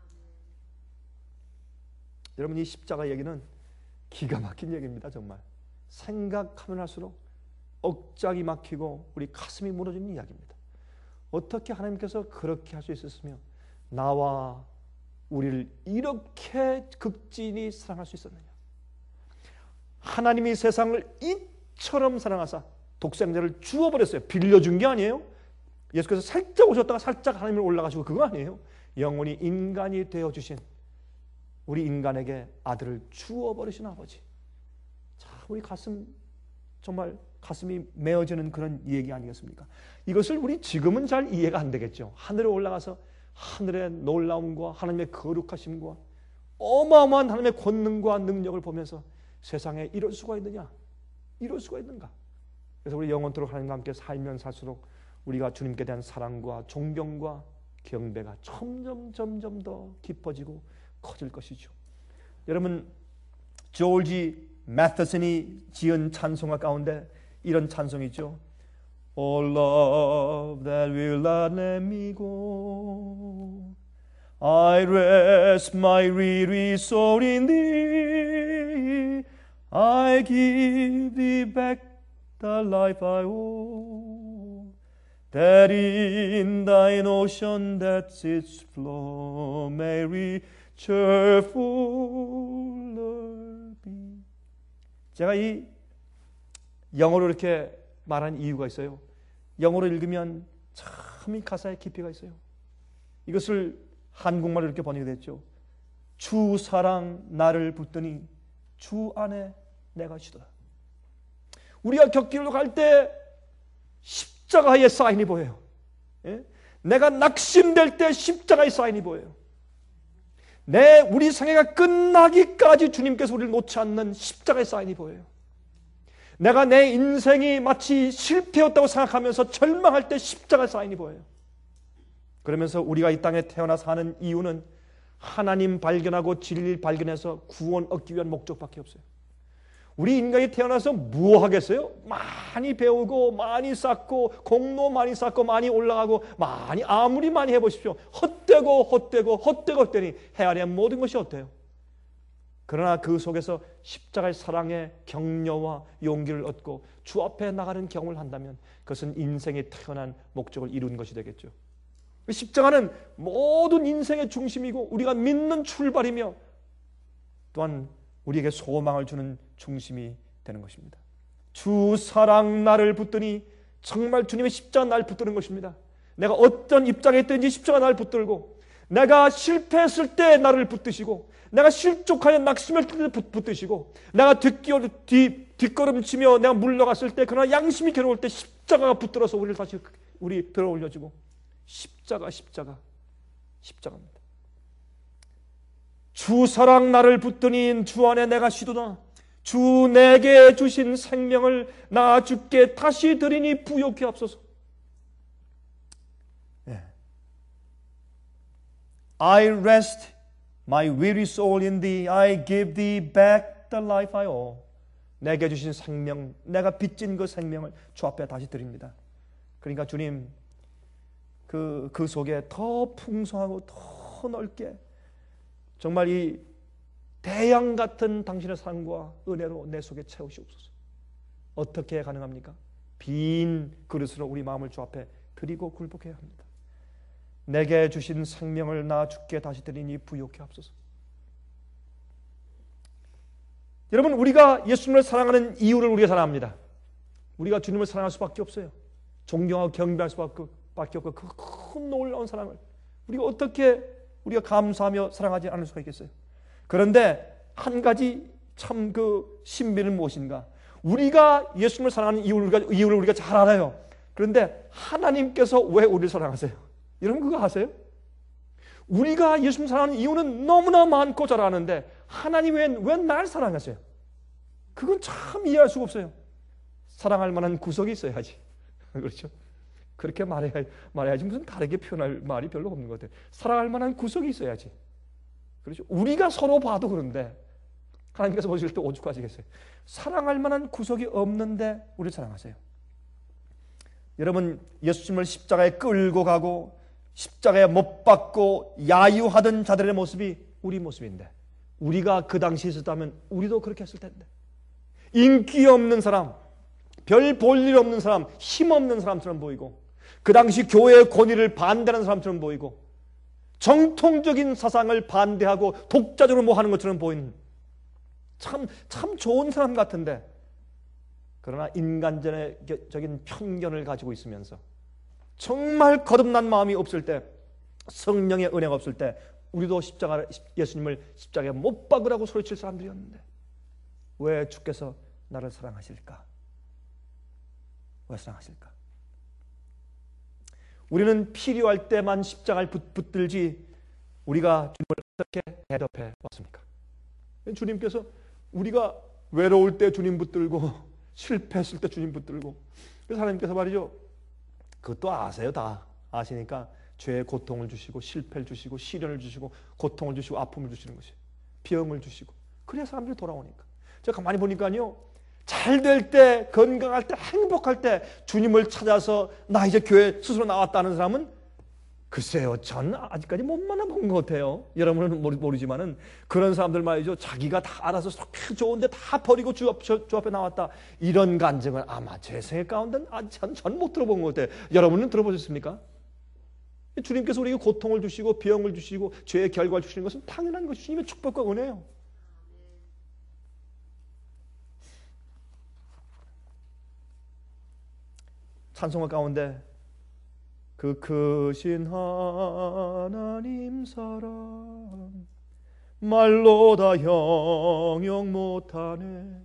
여러분, 이 십자가 얘기는 기가 막힌 얘기입니다. 정말 생각하면 할수록 억장이 막히고 우리 가슴이 무너지는 이야기입니다. 어떻게 하나님께서 그렇게 할 수 있었으며 나와 우리를 이렇게 극진히 사랑할 수 있었느냐. 하나님이 세상을 이처럼 사랑하사 독생자를 주어버렸어요. 빌려준 게 아니에요. 예수께서 살짝 오셨다가 살짝 하나님을 올라가시고 그거 아니에요. 영원히 인간이 되어주신 우리 인간에게 아들을 주어버리신 아버지. 자, 우리 가슴 정말 가슴이 메어지는 그런 얘기 아니겠습니까? 이것을 우리 지금은 잘 이해가 안 되겠죠. 하늘에 올라가서 하늘의 놀라움과 하나님의 거룩하심과 어마어마한 하나님의 권능과 능력을 보면서 세상에 이럴 수가 있느냐? 이럴 수가 있는가? 그래서 우리 영원토록 하나님과 함께 살면 살수록 우리가 주님께 대한 사랑과 존경과 경배가 점점 더 깊어지고 커질 것이죠. 여러분, 조지 매서슨이 지은 찬송가 가운데 이런 찬송이 있죠. Oh love that will not let me go, I rest my weary soul in thee, I give thee back the life I owe, that in thine ocean that its flow may cheerfuller be. 제가 이 영어로 이렇게 말한 이유가 있어요. 영어로 읽으면 참 이 가사에 깊이가 있어요. 이것을 한국말로 이렇게 번역됐죠. 주 사랑 나를 붙드니 주 안에 내가 쉬도다. 우리가 곁길로 갈 때 십자가의 사인이 보여요. 예? 내가 낙심될 때 십자가의 사인이 보여요. 우리 생애가 끝나기까지 주님께서 우리를 놓지 않는 십자가의 사인이 보여요. 내가 내 인생이 마치 실패였다고 생각하면서 절망할 때 십자가의 사인이 보여요. 그러면서 우리가 이 땅에 태어나 사는 이유는 하나님 발견하고 진리를 발견해서 구원 얻기 위한 목적밖에 없어요. 우리 인간이 태어나서 뭐 하겠어요? 많이 배우고 많이 쌓고 공로 많이 쌓고 많이 올라가고 아무리 많이 해보십시오. 헛되고 해야 하는 모든 것이 어때요? 그러나 그 속에서 십자가의 사랑의 격려와 용기를 얻고 주 앞에 나가는 경험을 한다면 그것은 인생에 태어난 목적을 이룬 것이 되겠죠. 십자가는 모든 인생의 중심이고 우리가 믿는 출발이며 또한 우리에게 소망을 주는 중심이 되는 것입니다. 주 사랑 나를 붙드니 정말 주님의 십자가 나를 붙드는 것입니다. 내가 어떤 입장에 있든지 십자가 나를 붙들고 내가 실패했을 때 나를 붙드시고 내가 실족하여 낙심할 때 붙드시고 내가 뒷걸음치며 내가 물러갔을 때 그러나 양심이 괴로울 때 십자가가 붙들어서 우리를 다시 들어 올려주고 십자가입니다. 주 사랑 나를 붙드니 주 안에 내가 쉬도다. 주 내게 주신 생명을 나 주께 다시 드리니 부요케 하옵소서. I rest my weary soul in thee. I give thee back the life I owe. 내게 주신 생명, 내가 빚진 그 생명을 주 앞에 다시 드립니다. 그러니까 주님, 그 속에 더 풍성하고 더 넓게 정말 이 태양 같은 당신의 사랑과 은혜로 내 속에 채우시옵소서. 어떻게 가능합니까? 빈 그릇으로 우리 마음을 주 앞에 드리고 굴복해야 합니다. 내게 주신 생명을 나 주께 다시 드리니 부요케 하옵소서. 여러분, 우리가 예수님을 사랑하는 이유를 우리가 잘 압니다. 우리가 주님을 사랑할 수밖에 없어요. 존경하고 경배할 수밖에 없고 그 큰 놀라운 사랑을 우리가 감사하며 사랑하지 않을 수가 있겠어요. 그런데 한 가지 참 그 신비는 무엇인가? 우리가 예수님을 사랑하는 이유를 우리가 잘 알아요. 그런데 하나님께서 왜 우리를 사랑하세요? 여러분 그거 아세요? 우리가 예수님 사랑하는 이유는 너무나 많고 잘 아는데 하나님 왜 날 사랑하세요? 그건 참 이해할 수가 없어요. 사랑할 만한 구석이 있어야지. 그렇죠? 그렇게 말해야지 무슨 다르게 표현할 말이 별로 없는 것 같아요. 사랑할 만한 구석이 있어야지. 그렇죠? 우리가 서로 봐도 그런데 하나님께서 보실 때 오죽하시겠어요. 사랑할 만한 구석이 없는데 우리를 사랑하세요. 여러분, 예수님을 십자가에 끌고 가고 십자가에 못 박고 야유하던 자들의 모습이 우리 모습인데 우리가 그 당시에 있었다면 우리도 그렇게 했을 텐데 인기 없는 사람, 별 볼 일 없는 사람, 힘없는 사람처럼 보이고 그 당시 교회의 권위를 반대하는 사람처럼 보이고 정통적인 사상을 반대하고 독자적으로 뭐 하는 것처럼 보이는 참 좋은 사람 같은데 그러나 인간적인 편견을 가지고 있으면서 정말 거듭난 마음이 없을 때 성령의 은혜가 없을 때 우리도 예수님을 십자가에 못 박으라고 소리칠 사람들이었는데 왜 주께서 나를 사랑하실까? 누가 사랑하실까? 우리는 필요할 때만 십자가를 붙들지 우리가 주님을 어떻게 대접해 왔습니까? 주님께서 우리가 외로울 때 주님 붙들고 실패했을 때 주님 붙들고, 그래서 하나님께서 말이죠, 그것도 아세요. 다 아시니까 죄의 고통을 주시고 실패를 주시고 시련을 주시고 고통을 주시고 아픔을 주시는 것이, 병을 주시고, 그래야 사람들이 돌아오니까. 제가 가만히 보니까요, 잘 될 때, 건강할 때, 행복할 때 주님을 찾아서 나 이제 교회 스스로 나왔다는 사람은 글쎄요, 전 아직까지 못 만나본 것 같아요. 여러분은 모르지만은 그런 사람들 말이죠, 자기가 다 알아서 좋은데 다 버리고 주 앞에 나왔다, 이런 간증을 아마 제 생애 가운데는 전 못 들어본 것 같아요. 여러분은 들어보셨습니까? 주님께서 우리에게 고통을 주시고 병을 주시고 죄의 결과를 주시는 것은 당연한 것이 주님의 축복과 은혜예요. 찬송가 가운데 그 크신 하나님 사랑 말로 다 형용 못하네.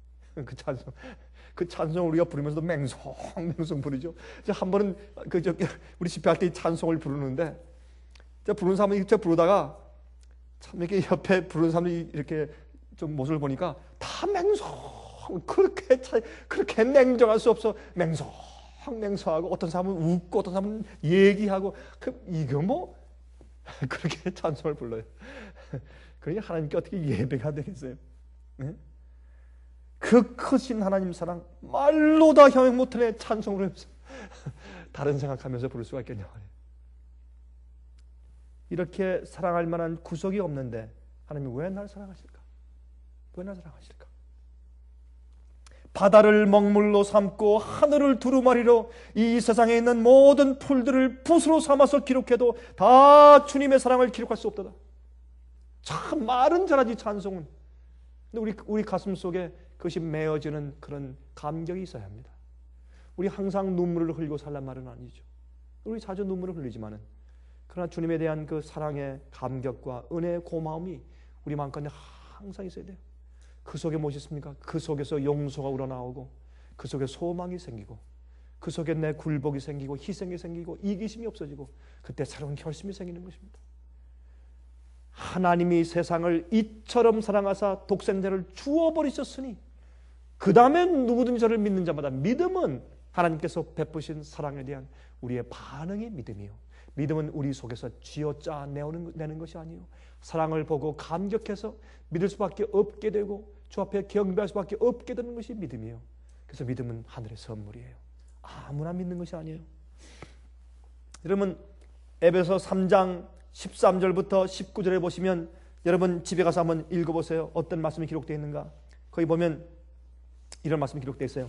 그 찬송 우리가 부르면서도 맹성 부르죠. 한 번은 우리 집회할 때 이 찬송을 부르는데, 부르는 사람이 이렇게 부르다가 참 이렇게 옆에 부르는 사람들이 이렇게 좀 모습을 보니까 다 그렇게 냉정할 수 없어. 맹성하고, 어떤 사람은 웃고 어떤 사람은 얘기하고, 이거 뭐 그렇게 찬송을 불러요. 그러니까 하나님께 어떻게 예배가 되겠어요? 네? 그 크신 하나님 사랑 말로 다 형용 못하네 찬송을 하면서 다른 생각하면서 부를 수가 있겠냐 말이에요. 이렇게 사랑할 만한 구석이 없는데 하나님이 왜 날 사랑하실까? 왜 날 사랑하실까? 바다를 먹물로 삼고 하늘을 두루마리로 이 세상에 있는 모든 풀들을 붓으로 삼아서 기록해도 다 주님의 사랑을 기록할 수 없도다. 참 말은 잘하지 찬송은. 근데 우리 가슴 속에 그것이 메어지는 그런 감격이 있어야 합니다. 우리 항상 눈물을 흘리고 살란 말은 아니죠. 우리 자주 눈물을 흘리지만은, 그러나 주님에 대한 그 사랑의 감격과 은혜의 고마움이 우리 마음 가운데 항상 있어야 돼요. 그 속에 무엇이 있습니까? 그 속에서 용서가 우러나오고, 그 속에 소망이 생기고, 그 속에 내 굴복이 생기고 희생이 생기고 이기심이 없어지고, 그때 새로운 결심이 생기는 것입니다. 하나님이 세상을 이처럼 사랑하사 독생자를 주어버리셨으니 그 다음에 누구든지 저를 믿는 자마다, 믿음은 하나님께서 베푸신 사랑에 대한 우리의 반응이 믿음이요, 믿음은 우리 속에서 쥐어짜내는 것이 아니요, 사랑을 보고 감격해서 믿을 수밖에 없게 되고 주 앞에 경배할 수밖에 없게 되는 것이 믿음이에요. 그래서 믿음은 하늘의 선물이에요. 아무나 믿는 것이 아니에요. 여러분, 에베소 3장 13절부터 19절에 보시면, 여러분 집에 가서 한번 읽어보세요. 어떤 말씀이 기록되어 있는가? 거기 보면 이런 말씀이 기록되어 있어요.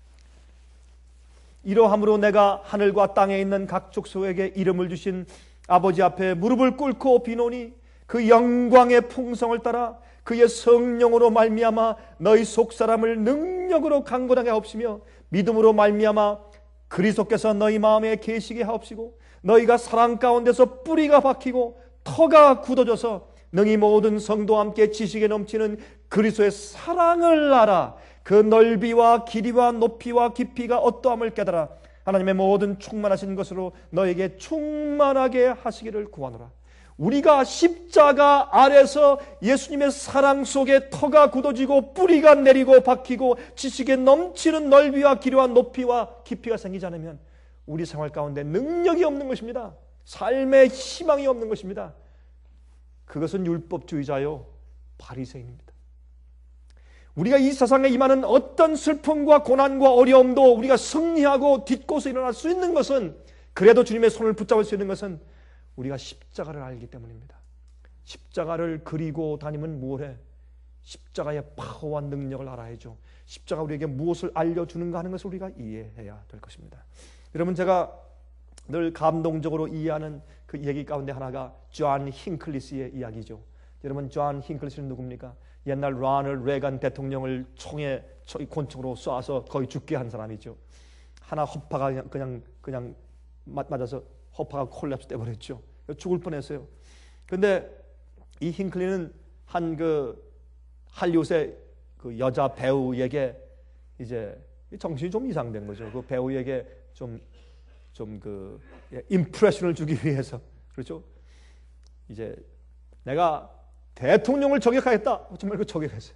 이러함으로 내가 하늘과 땅에 있는 각 족속에게 이름을 주신 아버지 앞에 무릎을 꿇고 비노니 그 영광의 풍성을 따라 그의 성령으로 말미암아 너희 속사람을 능력으로 강건하게 하옵시며 믿음으로 말미암아 그리스도께서 너희 마음에 계시게 하옵시고 너희가 사랑 가운데서 뿌리가 박히고 터가 굳어져서 능히 모든 성도와 함께 지식에 넘치는 그리스도의 사랑을 알아 그 넓이와 길이와 높이와 깊이가 어떠함을 깨달아 하나님의 모든 충만하신 것으로 너에게 충만하게 하시기를 구하노라. 우리가 십자가 아래서 예수님의 사랑 속에 터가 굳어지고 뿌리가 내리고 박히고 지식에 넘치는 넓이와 길이와 높이와 깊이가 생기지 않으면 우리 생활 가운데 능력이 없는 것입니다. 삶의 희망이 없는 것입니다. 그것은 율법주의자요 바리새인입니다. 우리가 이 세상에 임하는 어떤 슬픔과 고난과 어려움도 우리가 승리하고 딛고서 일어날 수 있는 것은, 그래도 주님의 손을 붙잡을 수 있는 것은 우리가 십자가를 알기 때문입니다. 십자가를 그리고 다니면 무엇해? 십자가의 파워와 능력을 알아야죠. 십자가 우리에게 무엇을 알려주는가 하는 것을 우리가 이해해야 될 것입니다. 여러분, 제가 늘 감동적으로 이해하는 그 얘기 가운데 하나가 존 힝클리스의 이야기죠. 여러분, 존 힝클리스는 누굽니까? 옛날 로나ल्드 레간 대통령을 총에 권총으로 쏴서 거의 죽게 한 사람이죠. 하나 허파가 그냥 맞아서 허파가 콜랩스 돼버렸죠. 죽을 뻔했어요. 그런데 이 힝클리는 한 그 할리우드의 그 여자 배우에게 이제 정신이 좀 이상된 거죠. 그 배우에게 임프레션을 주기 위해서. 그렇죠? 이제 내가 대통령을 저격하겠다. 정말 그 저격했어요.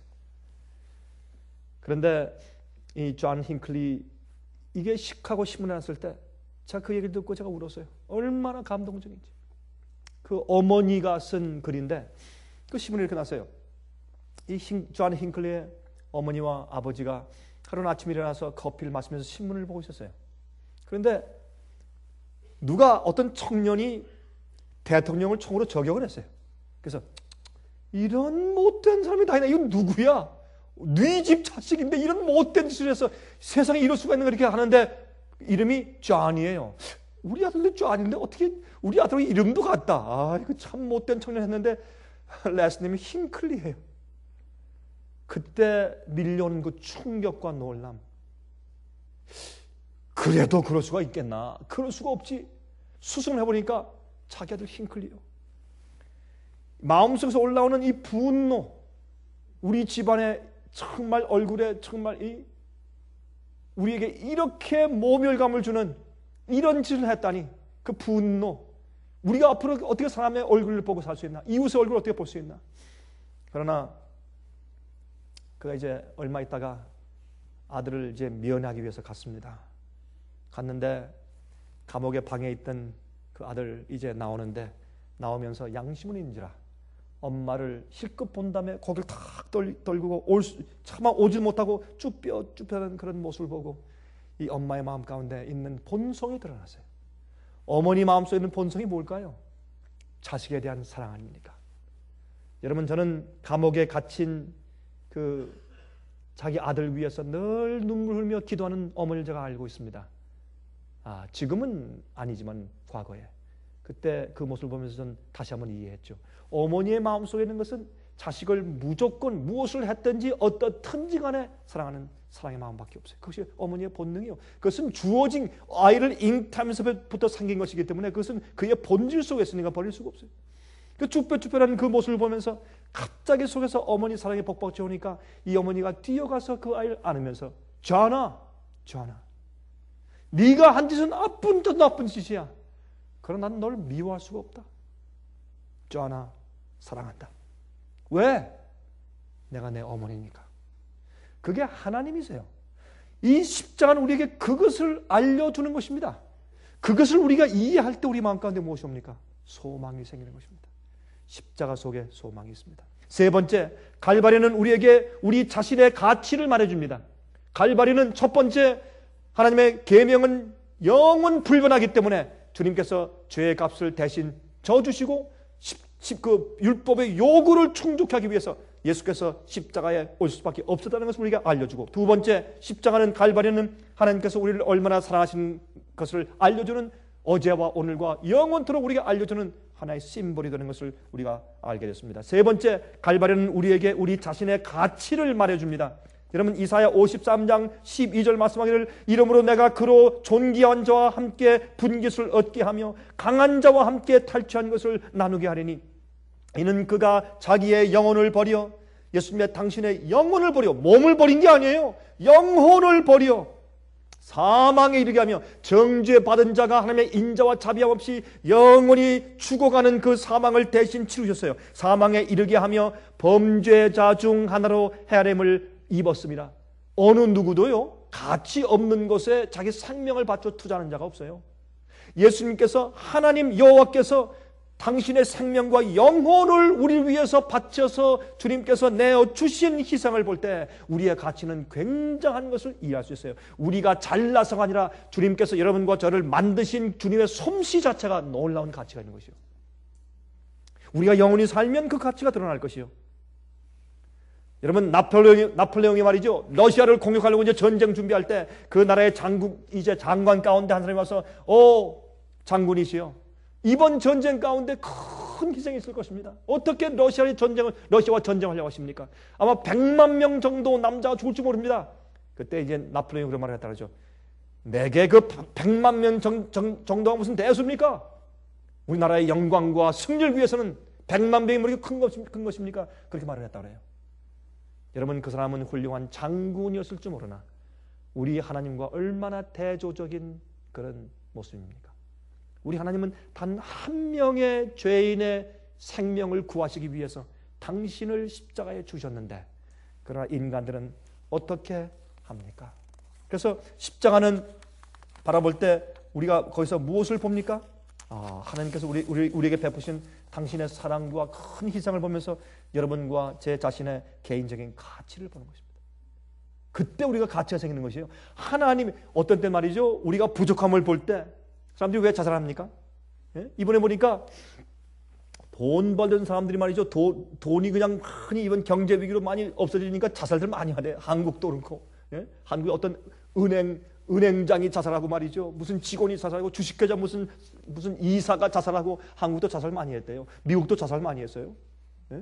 그런데 이 존 힌클리 이게 시카고 신문에 났을 때 제가 그 얘기를 듣고 제가 울었어요. 얼마나 감동적인지. 그 어머니가 쓴 글인데 그 신문에 이렇게 났어요. 이 존 힌클리의 어머니와 아버지가 하루는 아침에 일어나서 커피를 마시면서 신문을 보고 있었어요. 그런데 누가 어떤 청년이 대통령을 총으로 저격을 했어요. 그래서 이런 못된 사람이 다 있나? 이건 누구야? 네 집 자식인데 이런 못된 짓을 해서 세상에 이럴 수가 있는 거 이렇게 하는데 이름이 존이에요. 우리 아들도 존인데 어떻게 우리 아들의 이름도 같다. 아, 이거 참 못된 청년 했는데 레스님이 힌클리예요. 그때 밀려오는 그 충격과 놀람. 그래도 그럴 수가 있겠나? 그럴 수가 없지. 수습을 해보니까 자기 아들 힌클리요. 마음속에서 올라오는 이 분노, 우리 집안에 정말 얼굴에 정말 우리에게 이렇게 모멸감을 주는 이런 짓을 했다니 그 분노. 우리가 앞으로 어떻게 사람의 얼굴을 보고 살 수 있나? 이웃의 얼굴을 어떻게 볼 수 있나? 그러나 그가 이제 얼마 있다가 아들을 이제 면회하기 위해서 갔습니다. 갔는데 감옥의 방에 있던 그 아들 이제 나오는데 나오면서 양심은 인지라 엄마를 실컷 본 다음에 고개를 탁 떨구고 차마 오질 못하고 쭈뼛쭈뼛한 그런 모습을 보고 이 엄마의 마음 가운데 있는 본성이 드러났어요. 어머니 마음속에 있는 본성이 뭘까요? 자식에 대한 사랑 아닙니까? 여러분, 저는 감옥에 갇힌 그 자기 아들 위해서 늘 눈물 흘며 기도하는 어머니를 제가 알고 있습니다. 지금은 아니지만 과거에 그때 그 모습을 보면서 저는 다시 한번 이해했죠. 어머니의 마음속에 있는 것은 자식을 무조건 무엇을 했든지 어떻든지 간에 사랑하는 사랑의 마음밖에 없어요. 그것이 어머니의 본능이요. 그것은 주어진 아이를 잉태하면서부터 생긴 것이기 때문에 그것은 그의 본질 속에 있으니까 버릴 수가 없어요. 그 쭈뼛쭈뼛한 그 모습을 보면서 갑자기 속에서 어머니 사랑이 벅벅 채우니까 이 어머니가 뛰어가서 그 아이를 안으면서 존아 네가 한 짓은 나쁜 짓이야. 그러나 난 널 미워할 수가 없다. 존아 사랑한다. 왜? 내가 내 어머니니까. 그게 하나님이세요. 이 십자가는 우리에게 그것을 알려주는 것입니다. 그것을 우리가 이해할 때 우리 마음 가운데 무엇이 옵니까? 소망이 생기는 것입니다. 십자가 속에 소망이 있습니다. 세 번째, 갈바리는 우리에게 우리 자신의 가치를 말해줍니다. 갈바리는 첫 번째, 하나님의 계명은 영원 불변하기 때문에 주님께서 죄의 값을 대신 져주시고 그 율법의 요구를 충족하기 위해서 예수께서 십자가에 올 수밖에 없었다는 것을 우리가 알려주고, 두 번째, 십자가는 갈바리는 하나님께서 우리를 얼마나 사랑하신 것을 알려주는 어제와 오늘과 영원토록 우리가 알려주는 하나의 심볼이 되는 것을 우리가 알게 됐습니다. 세 번째, 갈바리는 우리에게 우리 자신의 가치를 말해줍니다. 여러분, 이사야 53장 12절 말씀하기를 이러므로 내가 그로 존귀한 자와 함께 분깃을 얻게 하며 강한 자와 함께 탈취한 것을 나누게 하리니 이는 그가 자기의 영혼을 버려, 예수님의 당신의 영혼을 버려, 몸을 버린 게 아니에요. 영혼을 버려 사망에 이르게 하며 정죄받은 자가 하나님의 인자와 자비함 없이 영원히 죽어가는 그 사망을 대신 치르셨어요. 사망에 이르게 하며 범죄자 중 하나로 헤아림을 입었습니다. 어느 누구도요 가치 없는 것에 자기 생명을 바쳐 투자하는 자가 없어요. 예수님께서, 하나님 여호와께서 당신의 생명과 영혼을 우리를 위해서 바쳐서 주님께서 내어주신 희생을 볼 때 우리의 가치는 굉장한 것을 이해할 수 있어요. 우리가 잘나서가 아니라 주님께서 여러분과 저를 만드신 주님의 솜씨 자체가 놀라운 가치가 있는 것이요. 우리가 영원히 살면 그 가치가 드러날 것이요. 여러분, 나폴레옹이 말이죠, 러시아를 공격하려고 이제 전쟁 준비할 때 그 나라의 장관 가운데 한 사람이 와서 장군이시여, 이번 전쟁 가운데 큰 희생이 있을 것입니다. 어떻게 러시아와 전쟁하려고 하십니까? 아마 100만 명 정도 남자가 죽을지 모릅니다. 그때 이제 나폴레옹이 그런 말을 했다 그러죠. 내게 그 100만 명 정도가 무슨 대수입니까? 우리나라의 영광과 승리를 위해서는 100만 명이 뭐 이렇게 큰 것입니까? 그렇게 말을 했다 그래요. 여러분, 그 사람은 훌륭한 장군이었을지 모르나 우리 하나님과 얼마나 대조적인 그런 모습입니까? 우리 하나님은 단 한 명의 죄인의 생명을 구하시기 위해서 당신을 십자가에 주셨는데, 그러나 인간들은 어떻게 합니까? 그래서 십자가는 바라볼 때 우리가 거기서 무엇을 봅니까? 하나님께서 우리에게 베푸신 당신의 사랑과 큰 희생을 보면서 여러분과 제 자신의 개인적인 가치를 보는 것입니다. 그때 우리가 가치가 생기는 것이에요. 하나님, 어떤 때 말이죠, 우리가 부족함을 볼 때 사람들이 왜 자살합니까? 예? 이번에 보니까 돈 벌던 사람들이 말이죠, 돈이 그냥 흔히 이번 경제 위기로 많이 없어지니까 자살들 많이 하네. 한국도 그렇고, 예? 한국의 어떤 은행장이 자살하고 말이죠, 무슨 직원이 자살하고, 주식회사 무슨 이사가 자살하고, 한국도 자살 많이 했대요. 미국도 자살 많이 했어요. 예?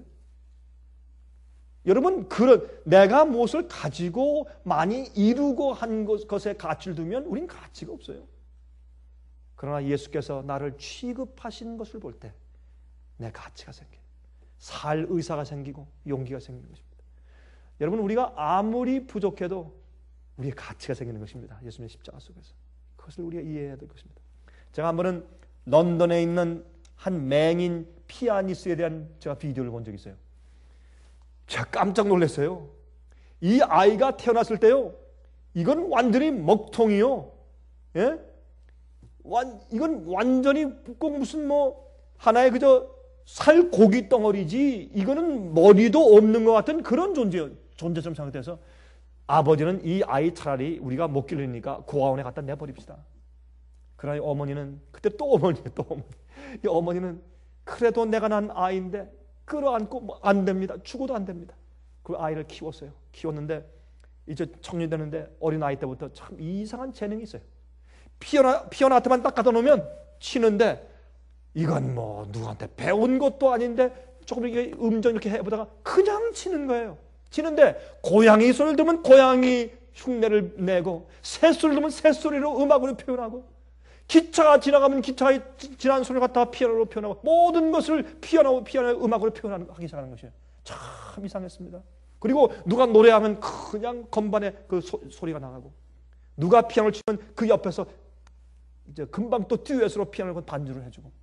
여러분, 내가 무엇을 가지고 많이 이루고 한 것에 가치를 두면 우린 가치가 없어요. 그러나 예수께서 나를 취급하신 것을 볼 때 내 가치가 생겨요. 살 의사가 생기고 용기가 생기는 것입니다. 여러분, 우리가 아무리 부족해도 우리의 가치가 생기는 것입니다. 예수님의 십자가 속에서. 그것을 우리가 이해해야 될 것입니다. 제가 한 번은 런던에 있는 한 맹인 피아니스트에 대한 제가 비디오를 본 적이 있어요. 제가 깜짝 놀랐어요. 이 아이가 태어났을 때요, 이건 완전히 먹통이요. 예? 이건 완전히 꼭 무슨 하나의 그저 살고기 덩어리지, 이거는 머리도 없는 것 같은 그런 존재처럼 생각돼서, 아버지는 이 아이 차라리 우리가 못 기르니까 고아원에 갖다 내버립시다. 그러나 어머니는, 그때 또 어머니예요, 또 어머니. 이 어머니는 그래도 내가 낳은 아이인데 끌어안고 안 됩니다. 죽어도 안 됩니다. 그 아이를 키웠어요. 키웠는데 이제 청년되는데 어린 아이 때부터 참 이상한 재능이 있어요. 피아노한테만 딱 갖다 놓으면 치는데, 이건 누구한테 배운 것도 아닌데 조금 이렇게 음정 이렇게 해보다가 그냥 치는 거예요. 치는데 고양이 소리를 들으면 고양이 흉내를 내고, 새소리를 들으면 새소리로 음악으로 표현하고, 기차가 지나가면 기차의 지나는 소리를 갖다가 피아노로 표현하고, 모든 것을 피아노의 음악으로 표현하기 시작하는 것이에요. 참 이상했습니다. 그리고 누가 노래하면 그냥 건반에 그 소리가 나가고, 누가 피아노를 치면 그 옆에서 이제 금방 또 듀엣으로 피아노를 반주를 해주고,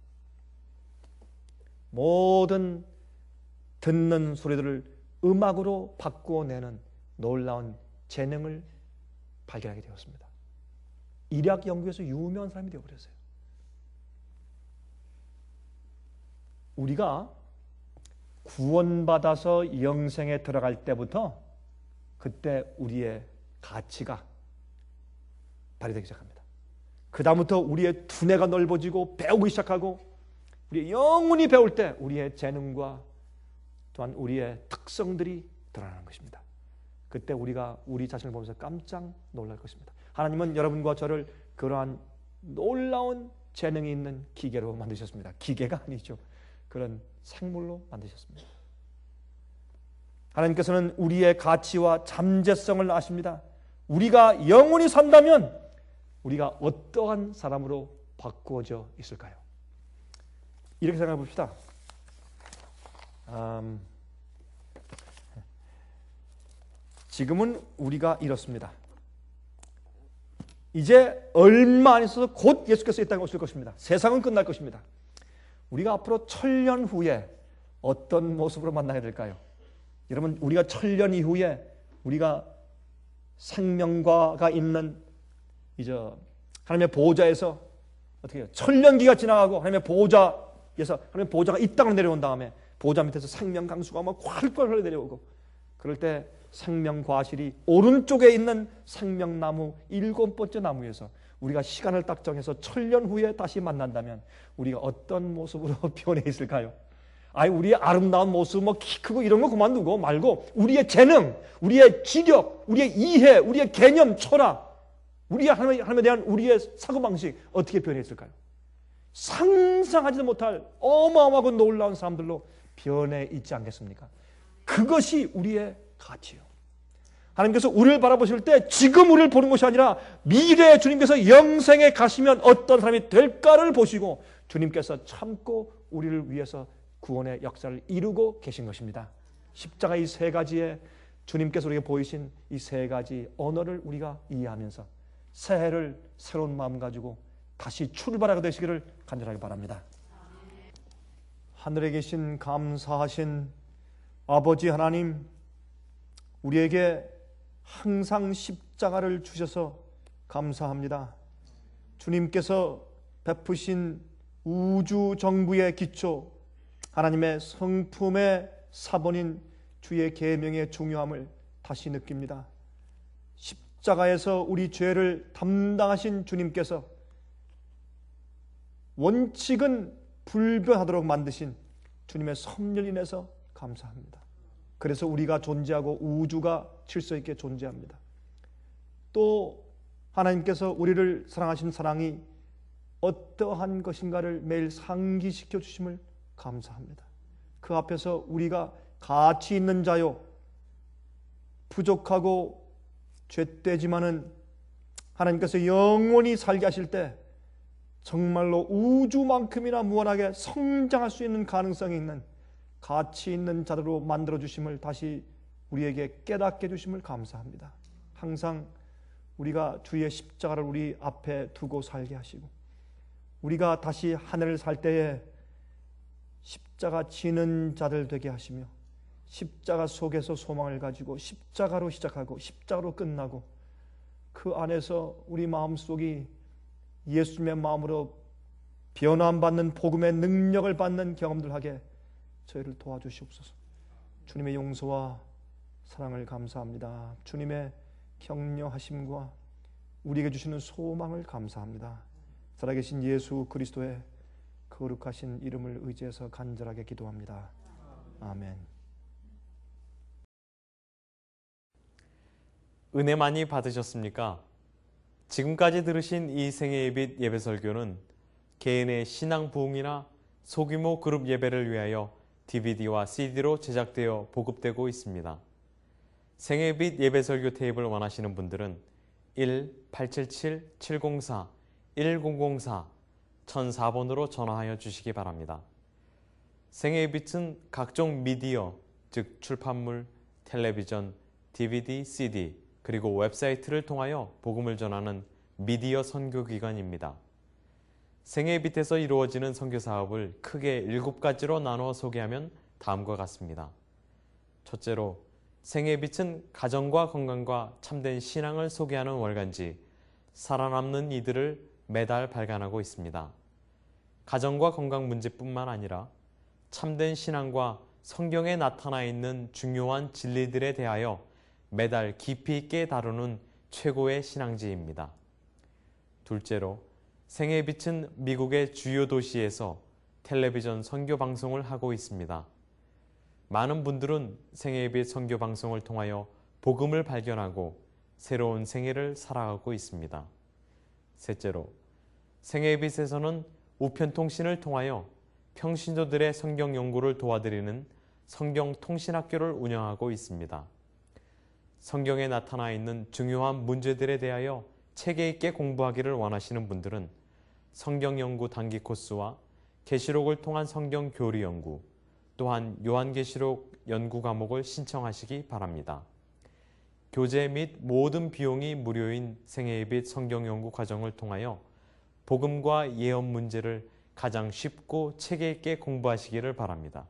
모든 듣는 소리들을 음악으로 바꾸어내는 놀라운 재능을 발견하게 되었습니다. 일약 연구에서 유명한 사람이 되어버렸어요. 우리가 구원받아서 영생에 들어갈 때부터 그때 우리의 가치가 발휘되기 시작합니다. 그 다음부터 우리의 두뇌가 넓어지고 배우기 시작하고, 우리 영원히 배울 때 우리의 재능과 또한 우리의 특성들이 드러나는 것입니다. 그때 우리가 우리 자신을 보면서 깜짝 놀랄 것입니다. 하나님은 여러분과 저를 그러한 놀라운 재능이 있는 기계로 만드셨습니다. 기계가 아니죠. 그런 생물로 만드셨습니다. 하나님께서는 우리의 가치와 잠재성을 아십니다. 우리가 영원히 산다면 우리가 어떠한 사람으로 바꾸어져 있을까요? 이렇게 생각해 봅시다. 지금은 우리가 이렇습니다. 이제 얼마 안 있어서 곧 예수께서 이 땅에 오실 것입니다. 세상은 끝날 것입니다. 우리가 앞으로 1000년 후에 어떤 모습으로 만나야 될까요? 여러분, 우리가 1000년 이후에 우리가 생명과가 있는 이제 하나님의 보호자에서 어떻게 해요? 1000년기가 지나가고 하나님의 보호자가 이 땅으로 내려온 다음에 보호자 밑에서 생명 강수가 막 활활 흘러 내려오고, 그럴 때 생명 과실이 오른쪽에 있는 생명나무 7번째 나무에서 우리가 시간을 딱 정해서 1000년 후에 다시 만난다면 우리가 어떤 모습으로 변해 있을까요? 우리의 아름다운 모습, 키 크고 이런 거 그만두고 말고, 우리의 재능, 우리의 지력, 우리의 이해, 우리의 개념, 철학, 우리의 하나님에 대한 우리의 사고방식 어떻게 변해 있을까요? 상상하지도 못할 어마어마하고 놀라운 사람들로 변해 있지 않겠습니까? 그것이 우리의 가치예요. 하나님께서 우리를 바라보실 때 지금 우리를 보는 것이 아니라 미래에 주님께서 영생에 가시면 어떤 사람이 될까를 보시고 주님께서 참고 우리를 위해서 구원의 역사를 이루고 계신 것입니다. 십자가 이 세 가지의 주님께서 우리에게 보이신 이 세 가지 언어를 우리가 이해하면서 새해를 새로운 마음 가지고 다시 출발하게 되시기를 간절하게 바랍니다. 하늘에 계신 감사하신 아버지 하나님, 우리에게 항상 십자가를 주셔서 감사합니다. 주님께서 베푸신 우주 정부의 기초, 하나님의 성품의 사본인 주의 계명의 중요함을 다시 느낍니다. 십자가에서 우리 죄를 담당하신 주님께서 원칙은 불변하도록 만드신 주님의 섭리를 인해서 감사합니다. 그래서 우리가 존재하고 우주가 질서 있게 존재합니다. 또 하나님께서 우리를 사랑하신 사랑이 어떠한 것인가를 매일 상기시켜 주심을 감사합니다. 그 앞에서 우리가 가치 있는 자요, 부족하고 죄되지만은 하나님께서 영원히 살게 하실 때 정말로 우주만큼이나 무한하게 성장할 수 있는 가능성이 있는 가치 있는 자로 만들어 주심을 다시 우리에게 깨닫게 해주심을 감사합니다. 항상 우리가 주의 십자가를 우리 앞에 두고 살게 하시고 우리가 다시 하늘을 살 때에 십자가 지는 자들 되게 하시며 십자가 속에서 소망을 가지고 십자가로 시작하고 십자가로 끝나고 그 안에서 우리 마음속이 예수님의 마음으로 변화받는 복음의 능력을 받는 경험들 하게 저희를 도와주시옵소서. 주님의 용서와 사랑을 감사합니다. 주님의 격려하심과 우리에게 주시는 소망을 감사합니다. 살아계신 예수 그리스도의 거룩하신 이름을 의지해서 간절하게 기도합니다. 아멘. 은혜 많이 받으셨습니까? 지금까지 들으신 이 생애예빛 예배설교는 개인의 신앙 부흥이나 소규모 그룹 예배를 위하여 DVD와 CD로 제작되어 보급되고 있습니다. 생애예빛 예배설교 테이프를 원하시는 분들은 1-877-704-1004 1004번으로 전화하여 주시기 바랍니다. 생애예빛은 각종 미디어, 즉 출판물, 텔레비전, DVD, CD, 그리고 웹사이트를 통하여 복음을 전하는 미디어 선교기관입니다. 생애예빛에서 이루어지는 선교사업을 크게 7가지로 나누어 소개하면 다음과 같습니다. 첫째로, 생애예빛은 가정과 건강과 참된 신앙을 소개하는 월간지 살아남는 이들을 매달 발간하고 있습니다. 가정과 건강 문제뿐만 아니라 참된 신앙과 성경에 나타나 있는 중요한 진리들에 대하여 매달 깊이 있게 다루는 최고의 신앙지입니다. 둘째로, 생애빛은 미국의 주요 도시에서 텔레비전 선교 방송을 하고 있습니다. 많은 분들은 생애빛 선교 방송을 통하여 복음을 발견하고 새로운 생애를 살아가고 있습니다. 셋째로, 생애빛에서는 우편통신을 통하여 평신도들의 성경 연구를 도와드리는 성경통신학교를 운영하고 있습니다. 성경에 나타나 있는 중요한 문제들에 대하여 체계 있게 공부하기를 원하시는 분들은 성경 연구 단기 코스와 계시록을 통한 성경 교리 연구, 또한 요한계시록 연구 과목을 신청하시기 바랍니다. 교재 및 모든 비용이 무료인 생애예빛 성경 연구 과정을 통하여 복음과 예언 문제를 가장 쉽고 체계 있게 공부하시기를 바랍니다.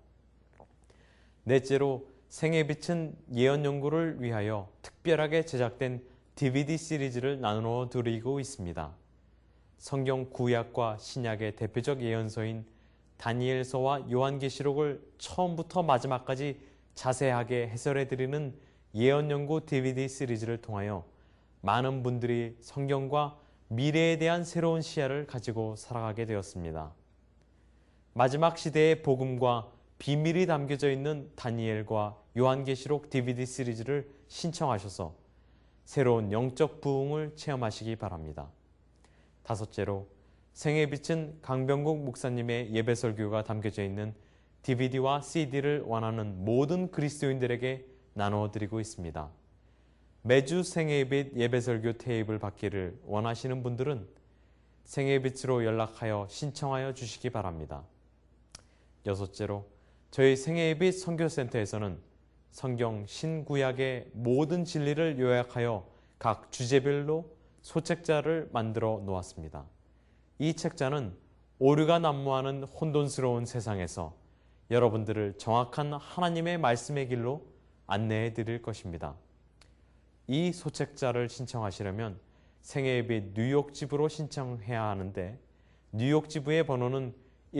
넷째로, 생애빛은 예언 연구를 위하여 특별하게 제작된 DVD 시리즈를 나누어 드리고 있습니다. 성경 구약과 신약의 대표적 예언서인 다니엘서와 요한계시록을 처음부터 마지막까지 자세하게 해설해 드리는 예언 연구 DVD 시리즈를 통하여 많은 분들이 성경과 미래에 대한 새로운 시야를 가지고 살아가게 되었습니다. 마지막 시대의 복음과 비밀이 담겨져 있는 다니엘과 요한계시록 DVD 시리즈를 신청하셔서 새로운 영적 부흥을 체험하시기 바랍니다. 다섯째로, 생애빛은 강병국 목사님의 예배설교가 담겨져 있는 DVD와 CD를 원하는 모든 그리스도인들에게 나누어드리고 있습니다. 매주 생애빛 예배설교 테이프를 받기를 원하시는 분들은 생애빛으로 연락하여 신청하여 주시기 바랍니다. 여섯째로, 저희 생애빛 선교센터에서는 성경 신구약의 모든 진리를 요약하여 각 주제별로 소책자를 만들어 놓았습니다. 이 책자는 오류가 난무하는 혼돈스러운 세상에서 여러분들을 정확한 하나님의 말씀의 길로 안내해 드릴 것입니다. 이 소책자를 신청하시려면 생애예배 뉴욕 지부로 신청해야 하는데 뉴욕 지부의 번호는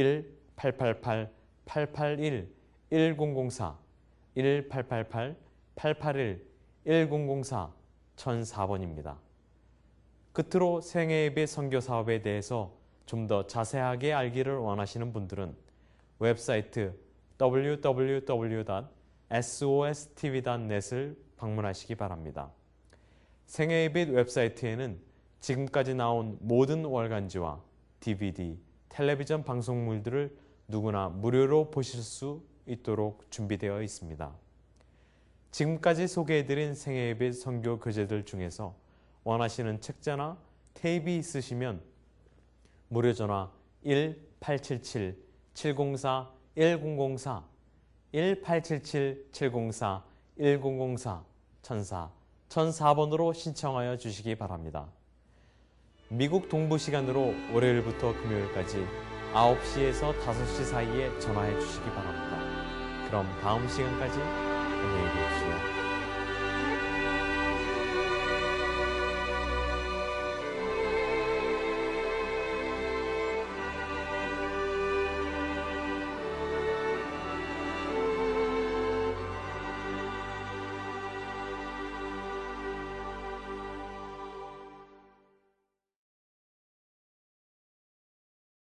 1-888-881-1004 1-888-881-1004 1004번입니다. 끝으로 생애예배 선교 사업에 대해서 좀 더 자세하게 알기를 원하시는 분들은 웹사이트 www.sostv.net을 방문하시기 바랍니다. 생애예배 웹사이트에는 지금까지 나온 모든 월간지와 DVD, 텔레비전 방송물들을 누구나 무료로 보실 수 있도록 준비되어 있습니다. 지금까지 소개해드린 생애예배 선교 교재들 중에서 원하시는 책자나 테이프 있으시면 무료 전화 1-877-704-1004 1-877-704-1004 1004번으로 신청하여 주시기 바랍니다. 미국 동부 시간으로 월요일부터 금요일까지 9시에서 5시 사이에 전화해 주시기 바랍니다. 그럼 다음 시간까지 안녕히 계십시오.